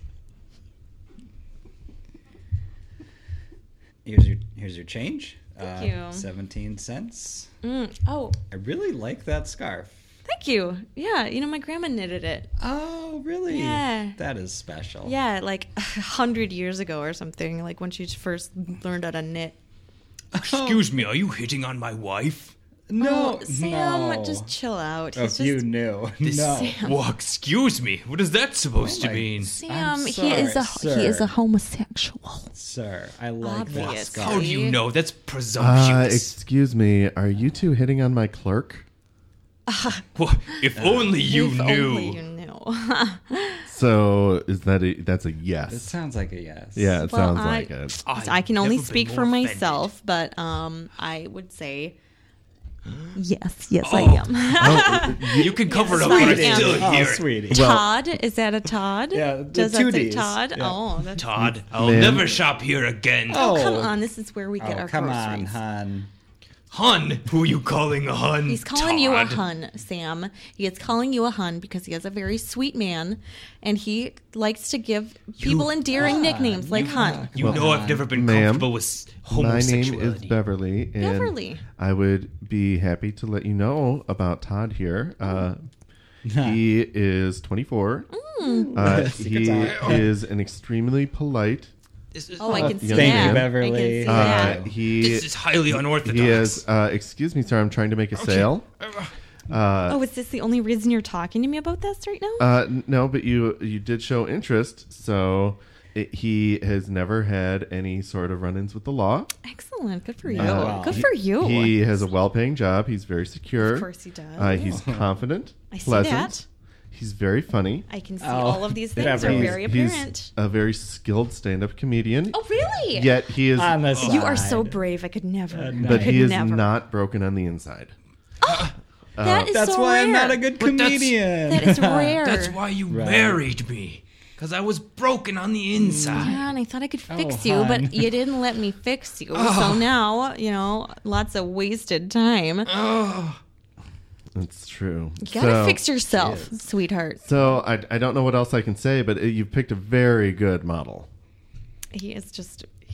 S2: Here's your here's your change.
S5: Thank
S2: uh,
S5: you.
S2: Seventeen cents.
S5: Mm. Oh,
S2: I really like that scarf.
S5: thank you. Yeah, you know my grandma knitted it.
S2: Oh, really?
S5: Yeah.
S2: That is special.
S5: Yeah, like a hundred years ago or something. Like when she first learned how to knit.
S6: Excuse me, are you hitting on my wife?
S2: No,
S5: Oh, Sam,
S2: no.
S5: just chill out.
S2: Oh,
S5: He's
S2: if you
S5: just
S2: knew.
S6: This,
S2: no.
S6: Well, excuse me. What is that supposed
S2: Oh
S6: to
S2: my-
S6: mean?
S5: Sam.
S2: I'm
S5: he is a
S2: sorry,
S5: he is
S2: sir.
S5: a homosexual.
S2: Sir, I like that
S5: Obvious.
S2: scarf.
S6: How do you
S5: See?
S6: know? That's
S1: Uh,
S6: presumptuous.
S1: excuse me, are you two hitting on my clerk?
S6: Well, if only you
S5: If
S6: knew.
S5: only you knew.
S1: So is that a that's a
S2: It
S1: yes?
S2: sounds like a yes.
S1: Yeah, it
S5: Well,
S1: sounds
S5: I-
S1: like it.
S6: I've
S5: I can only
S6: never been
S5: speak
S6: more
S5: for
S6: offended.
S5: myself, but um, I would say yes, yes,
S6: Oh.
S5: I am.
S1: Oh,
S6: You can cover it up,
S5: Yes,
S6: but I
S5: I am.
S6: still
S2: Oh,
S6: hear it.
S2: sweety.
S5: Todd, is that a Todd?
S2: Yeah, the
S5: Does
S2: two
S5: that say
S2: Ds.
S5: Todd?
S2: Yeah.
S5: Oh, that's
S6: Todd, I'll
S1: Ma'am.
S6: never shop here again.
S5: oh, come on. This is where we get
S2: Oh,
S5: our
S2: come on,
S5: groceries.
S2: hon.
S6: Hun, who are you calling a hun?
S5: He's calling you a
S6: Todd?
S5: hun, Sam. He is calling you a hun because he is a very sweet man, and he likes to give people endearing nicknames like hun.
S6: You
S1: Well,
S6: know I've never been
S1: ma'am,
S6: comfortable with
S1: My name is
S6: homosexuality.
S1: Beverly, and
S5: Beverly.
S1: I would be happy to let you know about Todd here. Uh, he is twenty-four.
S5: Mm.
S1: Uh,
S2: Secret's
S1: he
S2: out.
S1: is an extremely polite.
S6: This is,
S5: Oh, I can see
S1: Young
S5: that.
S1: man.
S2: Thank you,
S5: I
S2: Beverly.
S5: can see
S1: Uh,
S5: that.
S1: he
S6: this is highly unorthodox.
S1: he is. Uh, excuse me, sir. I'm trying to make a sale. Uh,
S5: Oh, is this the only reason you're talking to me about this right now?
S1: Uh, n- no, but you you did show interest, so it, he has never had any sort of run-ins with the law.
S5: Excellent. Good for you.
S2: wow.
S5: Good for you.
S1: He has a well-paying job. He's very secure.
S5: Of course he does.
S1: Uh, he's confident,
S5: I see
S1: pleasant.
S5: that.
S1: He's very funny.
S5: I can see
S2: Oh,
S5: all of these things are
S2: Beverly.
S5: very
S1: he's
S5: apparent.
S1: a very skilled stand-up comedian.
S5: Oh, really?
S1: Yet he is,
S2: On the
S5: You are so
S2: side.
S5: brave. I could never.
S2: Uh,
S5: I
S2: no.
S1: but
S5: could
S1: he is
S5: never.
S1: not broken on the inside.
S5: That is
S2: That's
S5: so
S2: why
S5: rare.
S2: I'm not a good
S6: But that's-
S2: comedian.
S5: That is rare.
S6: That's why you
S2: Right.
S6: married me. Because I was broken on the inside.
S5: Yeah, and I thought I could fix
S2: Oh,
S5: you,
S2: hon.
S5: but you didn't let me fix you.
S6: Oh.
S5: So now, you know, lots of wasted time.
S6: Oh,
S1: That's true.
S5: You gotta
S1: so,
S5: fix yourself, sweetheart.
S1: So I, I don't know what else I can say, but uh, you picked a very good model.
S5: He is just.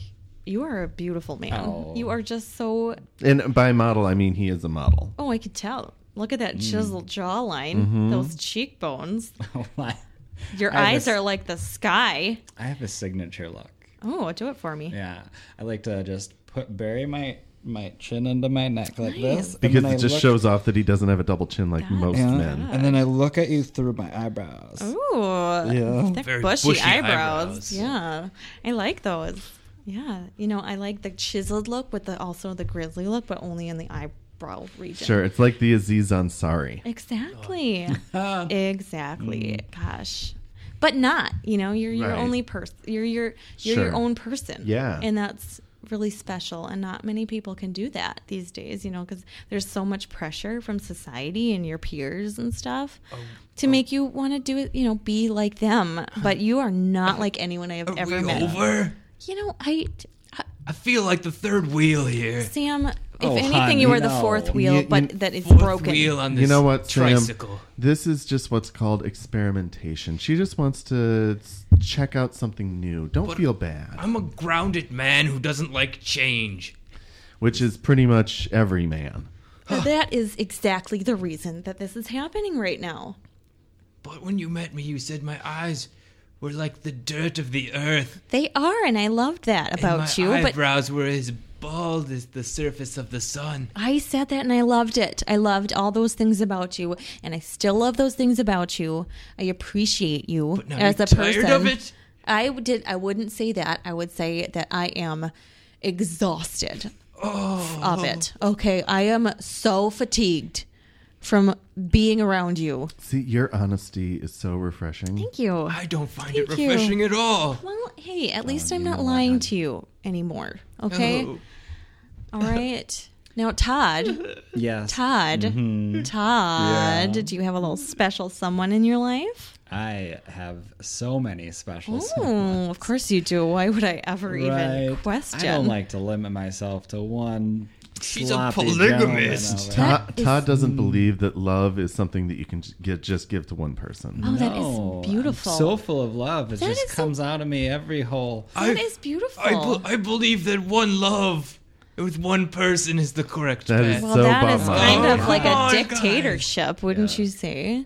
S5: you are a beautiful man.
S2: Oh.
S5: You are just so.
S1: And by model, I mean he is a model.
S5: Oh, I could tell. Look at that chiseled jawline,
S1: Mm-hmm.
S5: those cheekbones.
S2: Oh my!
S5: Your
S2: I have
S5: eyes
S2: a-
S5: are like the sky.
S2: I have a signature look.
S5: Oh, do it for me.
S2: Yeah, I like to just put bury my my chin into my neck like this, and
S1: Because
S2: then
S1: it
S2: I
S1: just
S2: look-
S1: shows off that he doesn't have a double chin like
S5: That's
S1: most
S2: Yeah,
S1: men.
S2: and then I look at you through my eyebrows.
S5: Ooh,
S2: Yeah.
S5: thick
S6: Very
S5: bushy,
S6: bushy
S5: eyebrows.
S6: eyebrows.
S5: Yeah, I like those. Yeah, you know, I like the chiseled look with the also the grizzly look, but only in the eyebrow region.
S1: Sure, it's like the Aziz Ansari.
S5: Exactly. Exactly. Gosh. But not, you know, you're your
S1: Right.
S5: only person. You're your you're
S1: Sure.
S5: your own person.
S1: Yeah.
S5: And that's really special, and not many people can do that these days, you know, because there's so much pressure from society and your peers and stuff to make you want to do it, you know, be like them. But you are not like anyone I have
S6: Are
S5: ever
S6: we
S5: met.
S6: over?
S5: You know, I,
S6: I feel like the third wheel here.
S5: Sam, if
S2: Oh,
S5: anything,
S2: hon,
S5: you are the
S2: no.
S5: fourth wheel,
S1: You- you-
S5: but that it's
S6: Fourth
S5: broken.
S6: wheel on this
S1: You know what, Sam?
S6: tricycle.
S1: This is just what's called experimentation. She just wants to s- check out something new. Don't
S6: But
S1: feel bad.
S6: I'm a grounded man who doesn't like change.
S1: Which is pretty much every man.
S5: Now, that is exactly the reason that this is happening right now.
S6: But when you met me, you said my eyes were like the dirt of the earth.
S5: They are, and I loved that
S6: and
S5: about
S6: my
S5: you. But
S6: eyebrows were as bald as the surface of the sun.
S5: I said that, and I loved it. I loved all those things about you, and I still love those things about you. I appreciate you
S6: But now
S5: as
S6: you're
S5: a
S6: tired
S5: person.
S6: of it?
S5: I would- did. I wouldn't say that. I would say that I am exhausted
S6: Oh.
S5: of it. Okay, I am so fatigued from being around you.
S1: See, your honesty is so refreshing.
S5: Thank you.
S6: I don't find
S5: Thank
S6: it
S5: you.
S6: refreshing at all.
S5: Well, hey, at least I'm not lying to you anymore. Okay.
S6: Oh.
S5: All right. Now, Todd.
S2: Yes,
S5: Todd.
S2: Mhm.
S5: Todd.
S2: Yeah.
S5: Do you have a little special someone in your life?
S2: I have so many special.
S5: Oh, of course you do. Why would I ever even
S2: Right.
S5: question?
S2: I don't like to limit myself to one.
S6: She's a
S2: sloppy
S6: polygamist.
S2: gentleman
S1: Todd,
S5: That is-
S1: Todd doesn't believe that love is something that you can j- get just give to one person.
S5: Oh, that
S2: No,
S5: is beautiful.
S2: I'm so full of love. It
S5: That
S2: just
S5: is so-
S2: comes out of me every whole.
S5: That
S6: I-
S5: is beautiful.
S6: I, be- I believe that one love with one person is the correct
S1: That
S6: path.
S1: is
S5: well,
S1: so
S5: that
S1: Bob
S5: is
S1: Marley.
S5: kind of
S6: Oh,
S5: like
S6: come
S5: a
S6: on,
S5: dictatorship, wouldn't
S2: Yeah.
S5: you say?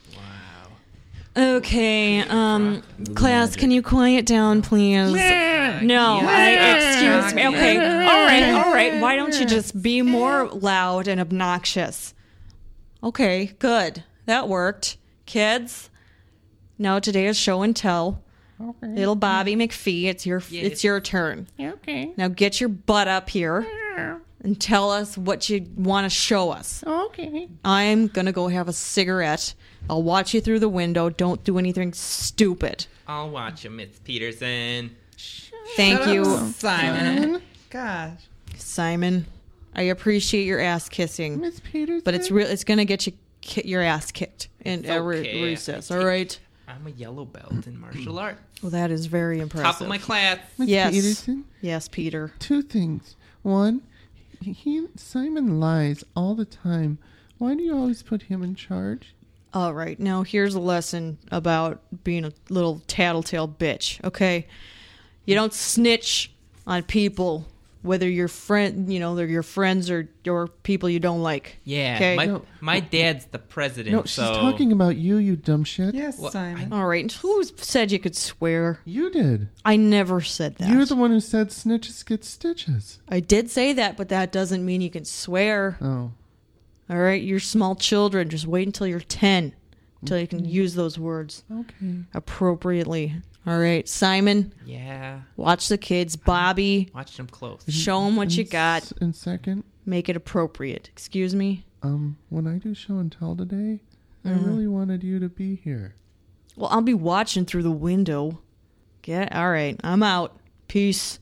S5: Okay, um, class, can you quiet down, please? No, I, excuse me. Okay, all right, all right. Why don't you just be more loud and obnoxious? Okay, good. That worked. Kids, now today is show and tell. Little Bobby McPhee, it's your it's your turn.
S7: Okay.
S5: Now get your butt up here and tell us what you want to show us.
S7: Okay.
S5: I'm gonna go have a cigarette. I'll watch you through the window. Don't do anything stupid.
S6: I'll watch you, Miss Peterson.
S5: Thank you,
S2: Simon. Gosh.
S5: Simon. I appreciate your ass kissing,
S7: Miss Peterson.
S5: but it's real. It's gonna get you ki- your ass kicked in
S6: It's
S5: a re-
S6: okay.
S5: recess.
S6: I
S5: All
S6: take-
S5: right.
S6: I'm a yellow belt in martial arts.
S5: Well, that is very impressive.
S6: Top of my class.
S7: Miss
S5: Yes.
S7: Peterson.
S5: Yes, Peter.
S7: Two things. One, he, he Simon lies all the time. Why do you always put him in charge?
S5: All right, now here's a lesson about being a little tattletale bitch, okay? You don't snitch on people, whether you're friend, you know, they're your friends or your people you don't like.
S6: Yeah,
S5: Okay.
S6: my,
S7: No.
S6: my dad's the president.
S7: No, she's
S6: so
S7: talking about you, you dumb shit.
S2: Yes,
S6: What-
S2: Simon.
S5: All right, who said you could swear?
S7: You did.
S5: I never said that.
S7: You're the one who said snitches get stitches.
S5: I did say that, but that doesn't mean you can swear.
S7: Oh.
S5: All right, you're small children. Just wait until you're ten, until you can use those words
S7: Okay.
S5: appropriately. All right, Simon,
S6: Yeah,
S5: watch the kids. Bobby,
S6: watch them close.
S5: show them what you
S7: And
S5: got.
S7: s- And second,
S5: Make it appropriate. Excuse me?
S7: um, when I do show and tell today, I
S5: Mm-hmm.
S7: really wanted you to be here.
S5: Well, I'll be watching through the window. Get all right. I'm out. Peace.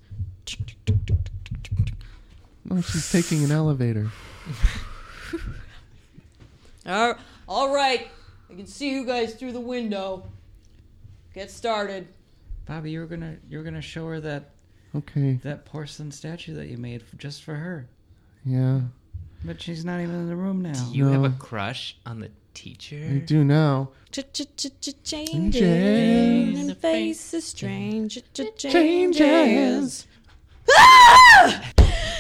S7: Oh, she's taking an elevator.
S5: All all right. I can see you guys through the window. Get started.
S2: Bobby, you were gonna you were gonna show her that
S7: Okay.
S2: that porcelain statue that you made f- just for her,
S7: Yeah,
S2: but she's not even in the room now.
S6: You have a
S7: No.
S6: crush on the teacher?
S7: I do now.
S5: Changing
S7: Changes.
S5: and the face is strange.
S7: Changes.
S5: Ah!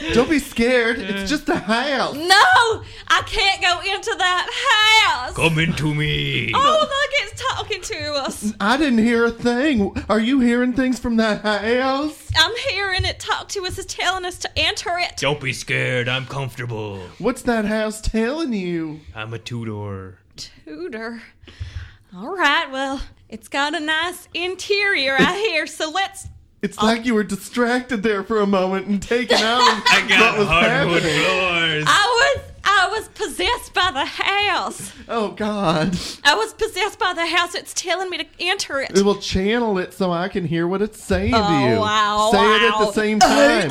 S1: Don't be scared. It's just a house.
S5: No, I can't go into that house.
S6: Come into me.
S5: Oh, look, it's talking to us.
S1: I didn't hear a thing. Are you hearing things from that house?
S5: I'm hearing it talk to us. It's telling us to enter it.
S6: Don't be scared. I'm comfortable.
S1: What's that house telling you?
S6: I'm a Tudor.
S5: Tudor. All right, well, it's got a nice interior, I hear, so let's...
S1: It's like you were distracted there for a moment and taken out of
S6: I got
S1: what was
S6: hardwood
S1: happening.
S6: floors.
S5: I was I was possessed by the house.
S1: Oh, God.
S5: I was possessed by the house. It's telling me to enter it.
S1: It will channel it so I can hear what it's saying
S5: Oh,
S1: to you.
S5: wow,
S1: Say it
S5: wow.
S1: at the same time.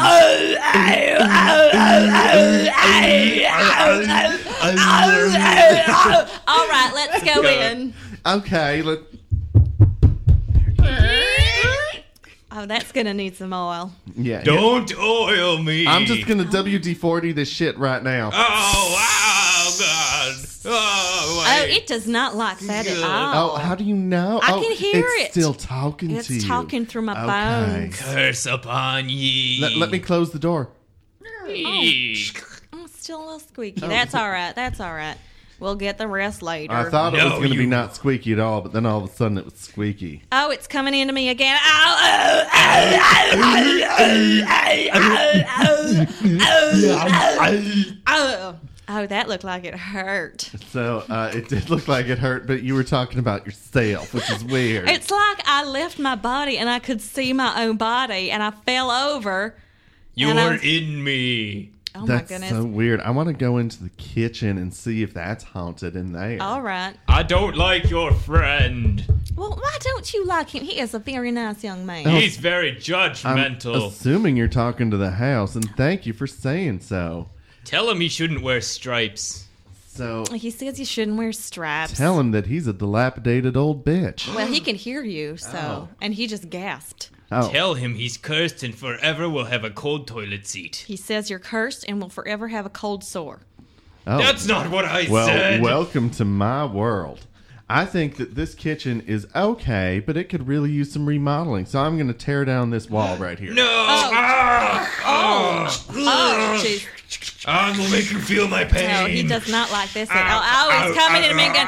S5: All right, let's go in.
S1: Okay, let
S5: Oh, that's going to need some oil.
S1: yeah.
S6: Don't oil me.
S1: I'm just gonna W D forty this shit right now.
S6: Oh, wow, God. Oh,
S5: Oh,
S6: wait.
S5: it does not like that at
S6: Good.
S5: all.
S1: Oh, how do you know?
S5: I
S1: oh,
S5: can hear
S1: it's
S5: it.
S1: still talking
S5: It's
S1: to you.
S5: talking through my
S1: Okay.
S5: bones.
S6: Curse upon ye.
S1: Let, let me close the door.
S6: Ye.
S5: Oh, it's still a little squeaky. That's all right. That's all right. We'll get the rest later.
S1: I thought it
S6: No,
S1: was going to be
S6: you-
S1: not squeaky at all, but then all of a sudden it was squeaky.
S5: Oh, it's coming into me again. Ow, ow, ow, ow, ow. Oh, that looked like it hurt.
S1: So uh, it did look like it hurt, but you were talking about yourself, which is weird.
S5: It's like I left my body and I could see my own body and I fell over.
S6: You're
S5: And I was-
S6: in me.
S5: Oh,
S1: That's
S5: my goodness.
S1: so weird. I want to go into the kitchen and see if that's haunted in there.
S5: All right.
S6: I don't like your friend.
S5: Well, why don't you like him? He is a very nice young man.
S6: He's very
S1: I'm
S6: judgmental.
S1: assuming you're talking to the house, and thank you for saying so.
S6: Tell him he shouldn't wear stripes.
S1: So
S5: He says you shouldn't wear straps.
S1: tell him that he's a dilapidated old bitch.
S5: Well, he can hear you, so.
S1: Oh.
S5: And he just gasped.
S1: Oh,
S6: Tell him he's cursed and forever will have a cold toilet seat.
S5: He says you're cursed and will forever have a cold sore.
S1: oh.
S6: That's not what I
S1: Well,
S6: said.
S1: welcome to my world. I think that this kitchen is okay, but it could really use some remodeling. So I'm going to tear down this wall right here.
S6: No! Ah!
S5: Oh, oh, jeez.
S6: I'm gonna make you feel my pain.
S5: No, he does not like this at all. Oh, he's coming into me again.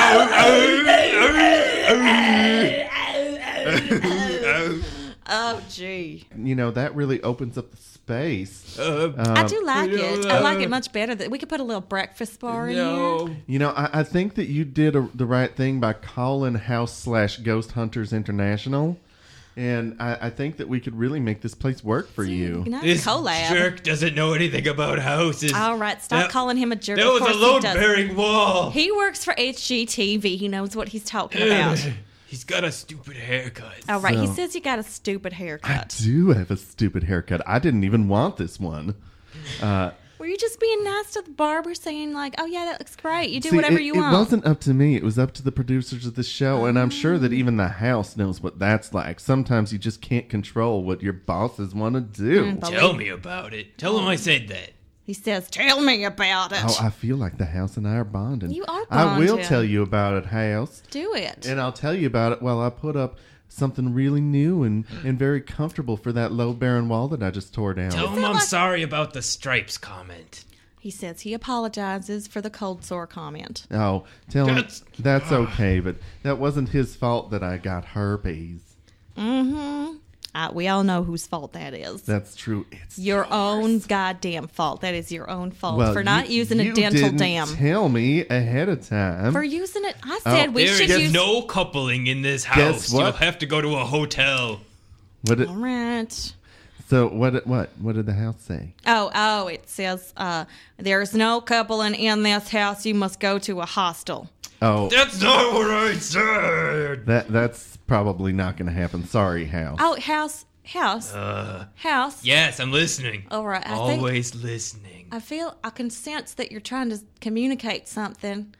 S5: Oh, gee.
S1: You know, that really opens up the space.
S6: Uh,
S5: I do like it. I like it much better. That we could put a little breakfast bar in
S6: no.
S5: here.
S1: You know, I, I think that you did a, the right thing by calling House slash Ghost Hunters International. And I, I think that we could really make this place work for you.
S5: Nice
S6: This
S5: collab.
S6: jerk doesn't know anything about houses.
S5: All right, stop
S6: That-
S5: calling him a jerk.
S6: That
S5: Of
S6: was
S5: course
S6: a
S5: he
S6: load
S5: does.
S6: bearing wall.
S5: He works for H G T V. He knows what he's talking about.
S6: He's got a stupid haircut.
S5: All right, he
S1: So-
S5: says you got a stupid
S1: I
S5: haircut.
S1: do have a stupid haircut. I didn't even want this one. Uh,
S5: Were you just being nice to the barber, saying like, "Oh yeah, that looks great. You do
S1: see,
S5: whatever
S1: it,
S5: you
S1: it
S5: want."
S1: wasn't up to me. It was up to the producers of the show. And I'm sure that even the house knows what that's like. Sometimes you just can't control what your bosses want to do.
S5: Mm, but-
S6: Tell me about it. Tell him I said that.
S5: He says, "Tell me about it."
S1: Oh, I feel like the house and I are bonding.
S5: You are
S1: I will
S5: bonding.
S1: tell you about it, House.
S5: Do it.
S1: And I'll tell you about it while I put up something really new and, and very comfortable for that low barren wall that I just tore down.
S6: Tell him
S5: that
S6: I'm
S5: like-
S6: sorry about the stripes comment.
S5: He says he apologizes for the cold sore comment.
S1: Oh, tell him
S6: That's-
S1: that's okay, but that wasn't his fault that I got herpes.
S5: Mm-hmm. Uh, we all know whose fault that is.
S1: That's true. It's
S5: Your
S1: yours.
S5: own goddamn fault. That is your own fault
S1: Well,
S5: for not
S1: you-
S5: using a
S1: you
S5: dental
S1: didn't
S5: dam.
S1: Tell me ahead of time.
S5: For using it, I said
S1: Oh,
S5: we
S6: There
S5: should
S6: is
S5: use.
S6: no coupling in this
S1: Guess
S6: house.
S1: what?
S6: You'll have to go to a hotel.
S1: what did,
S5: All right.
S1: so what? did- What? What did the house say?
S5: Oh, oh, it says uh, there's no coupling in this house. You must go to a hostel.
S1: Oh,
S6: That's not what I said.
S1: that that's probably not going to happen. Sorry, house.
S5: Oh, house, house,
S6: Uh,
S5: house.
S6: yes, I'm listening.
S5: All right. I think
S6: Always listening.
S5: I feel I can sense that you're trying to communicate something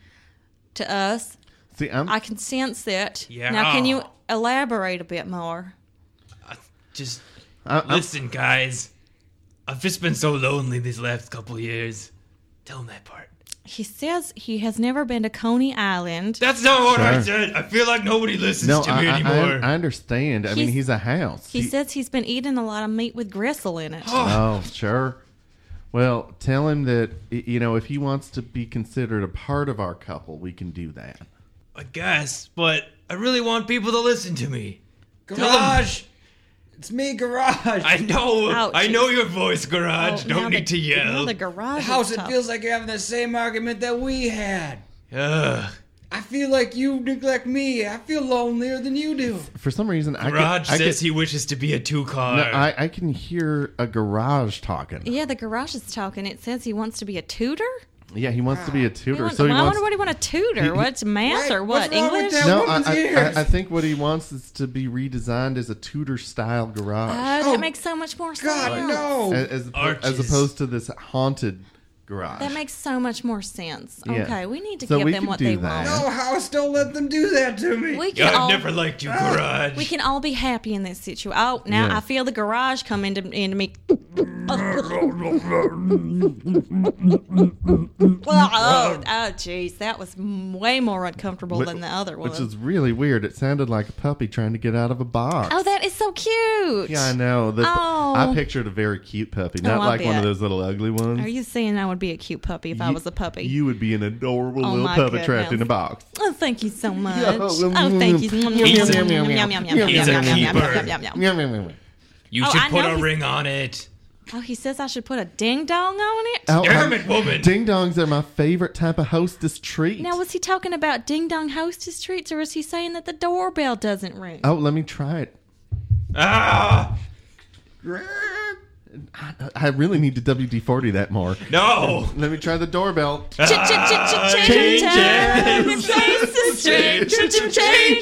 S5: to us.
S1: See, I'm.
S5: I can sense it.
S6: Yeah.
S5: Now, can you elaborate a bit more?
S6: Just
S1: I, I'm
S6: listen, guys. I've just been so lonely these last couple years. Tell him that part.
S5: He says he has never been to Coney Island.
S6: That's not what I
S1: Sure.
S6: said. I feel like nobody listens
S1: no,
S6: to
S1: I,
S6: me
S1: I,
S6: anymore.
S1: I, I understand. I mean,
S5: He's-
S1: he's a house.
S5: He says he's been eating a lot of meat with gristle in it.
S1: Oh, sure. Well, tell him that, y- you know, if he wants to be considered a part of our couple, we can do that.
S6: I guess, but I really want people to listen to me.
S8: Garage! It's me, Garage!
S6: I know.
S5: Ouch.
S6: I know your voice, Garage.
S5: Oh, now
S6: Don't
S5: the-
S6: need to
S5: Now
S6: yell.
S5: the garage.
S8: House,
S5: is
S8: it
S5: tough.
S8: feels like you're having the same argument that we had.
S6: Ugh.
S8: I feel like you neglect me. I feel lonelier than you do.
S1: For some reason, I
S6: Garage
S1: could, I
S6: says
S1: could,
S6: he wishes to be a two-car.
S1: no, I, I can hear a garage talking.
S5: Yeah, the garage is talking. It says he wants to be a tutor.
S1: Yeah, he wants to be a
S5: He
S1: tutor.
S5: wants-
S1: So he
S5: well, I
S1: wants.
S5: wonder what he want to tutor.
S1: He- he-
S5: What's math
S8: Right,
S5: or
S8: what's
S5: what?
S8: wrong with
S5: English?
S8: that?
S1: No, I,
S8: woman's
S1: I,
S8: ears.
S1: I, I think what he wants is to be redesigned as a Tudor-style garage,
S5: Oh,
S8: Oh,
S5: that makes so much more sense.
S8: God, no!
S1: as, as, as
S6: Arches.
S1: opposed to this haunted garage.
S5: That makes so much more sense.
S1: Yeah.
S5: Okay, we need to
S1: So
S5: give
S1: we
S5: them
S1: can
S5: what
S1: do
S5: they
S1: that.
S5: want.
S8: No, House, don't let them do that to me.
S5: We can
S6: I've
S5: all
S6: never liked you, Garage.
S5: we can all be happy in this situation. Oh, now
S1: Yeah.
S5: I feel the garage come into into me. oh, oh, jeez, that was m- way more uncomfortable
S1: Wh-
S5: than the other one.
S1: Which is really weird. It sounded like a puppy trying to get out of a box.
S5: Oh, that is so cute.
S1: Yeah, I know. The,
S5: Oh.
S1: I pictured a very cute puppy, not
S5: I
S1: like one of
S5: bet.
S1: those little ugly ones.
S5: Are you saying I would be a cute puppy if I
S1: You-
S5: was a puppy?
S1: You would be an adorable
S5: Oh,
S1: little
S5: my
S1: puppy trapped
S5: goodness.
S1: in a box.
S5: Oh, thank you so much.
S1: Yeah.
S5: Oh, thank you.
S6: He's a-
S5: Yum, yum, yum, yum, yum, yum,
S6: he's a
S5: yum, yum, yum,
S6: keeper.
S5: yum, yum, yum.
S1: Yum, yum, yum, yum.
S6: You
S5: Oh,
S6: should
S5: I
S6: put
S5: know
S6: a
S5: he's-
S6: ring on it.
S5: Oh, he says I should put a ding dong on it.
S1: Oh,
S6: Damn
S1: um,
S6: it, woman.
S1: Ding dongs are my favorite type of hostess treat.
S5: Now, was he talking about ding dong hostess treats, or is he saying that the doorbell doesn't ring?
S1: Oh, let me try it.
S6: Ah!
S1: I, I really need to W D forty that more.
S6: No!
S1: Let me try the doorbell.
S5: Changes. Changes. Changes.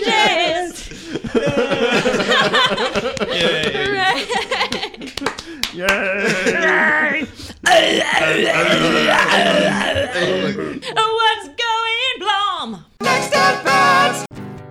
S1: Yay!
S5: What's going, Blom?
S3: Next at Bats!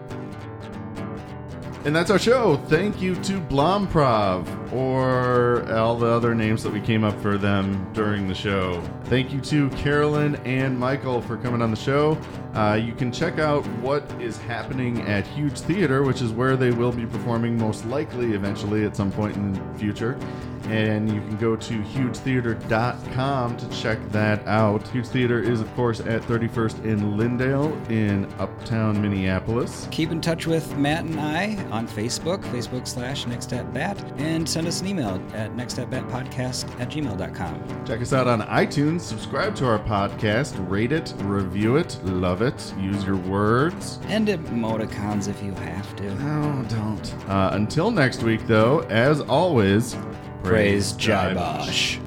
S1: And that's our show. Thank you to Blomprov, or all the other names that we came up for them during the show. Thank you to Carolyn and Michael for coming on the show. Uh, you can check out what is happening at Huge Theater, which is where they will be performing most likely eventually at some point in the future. And you can go to huge theater dot com to check that out. Huge Theater is, of course, at thirty-first in Lindale in uptown Minneapolis.
S2: Keep in touch with Matt and I on Facebook, Facebook slash Next at Bat, and send us an email at nextatbatpodcast at gmail dot com.
S1: Check us out on iTunes. Subscribe to our podcast. Rate it, review it, love it. Use your words.
S2: And emoticons if you have to.
S1: No, don't. Uh, until next week, though, as always,
S2: Praise Jaibosh.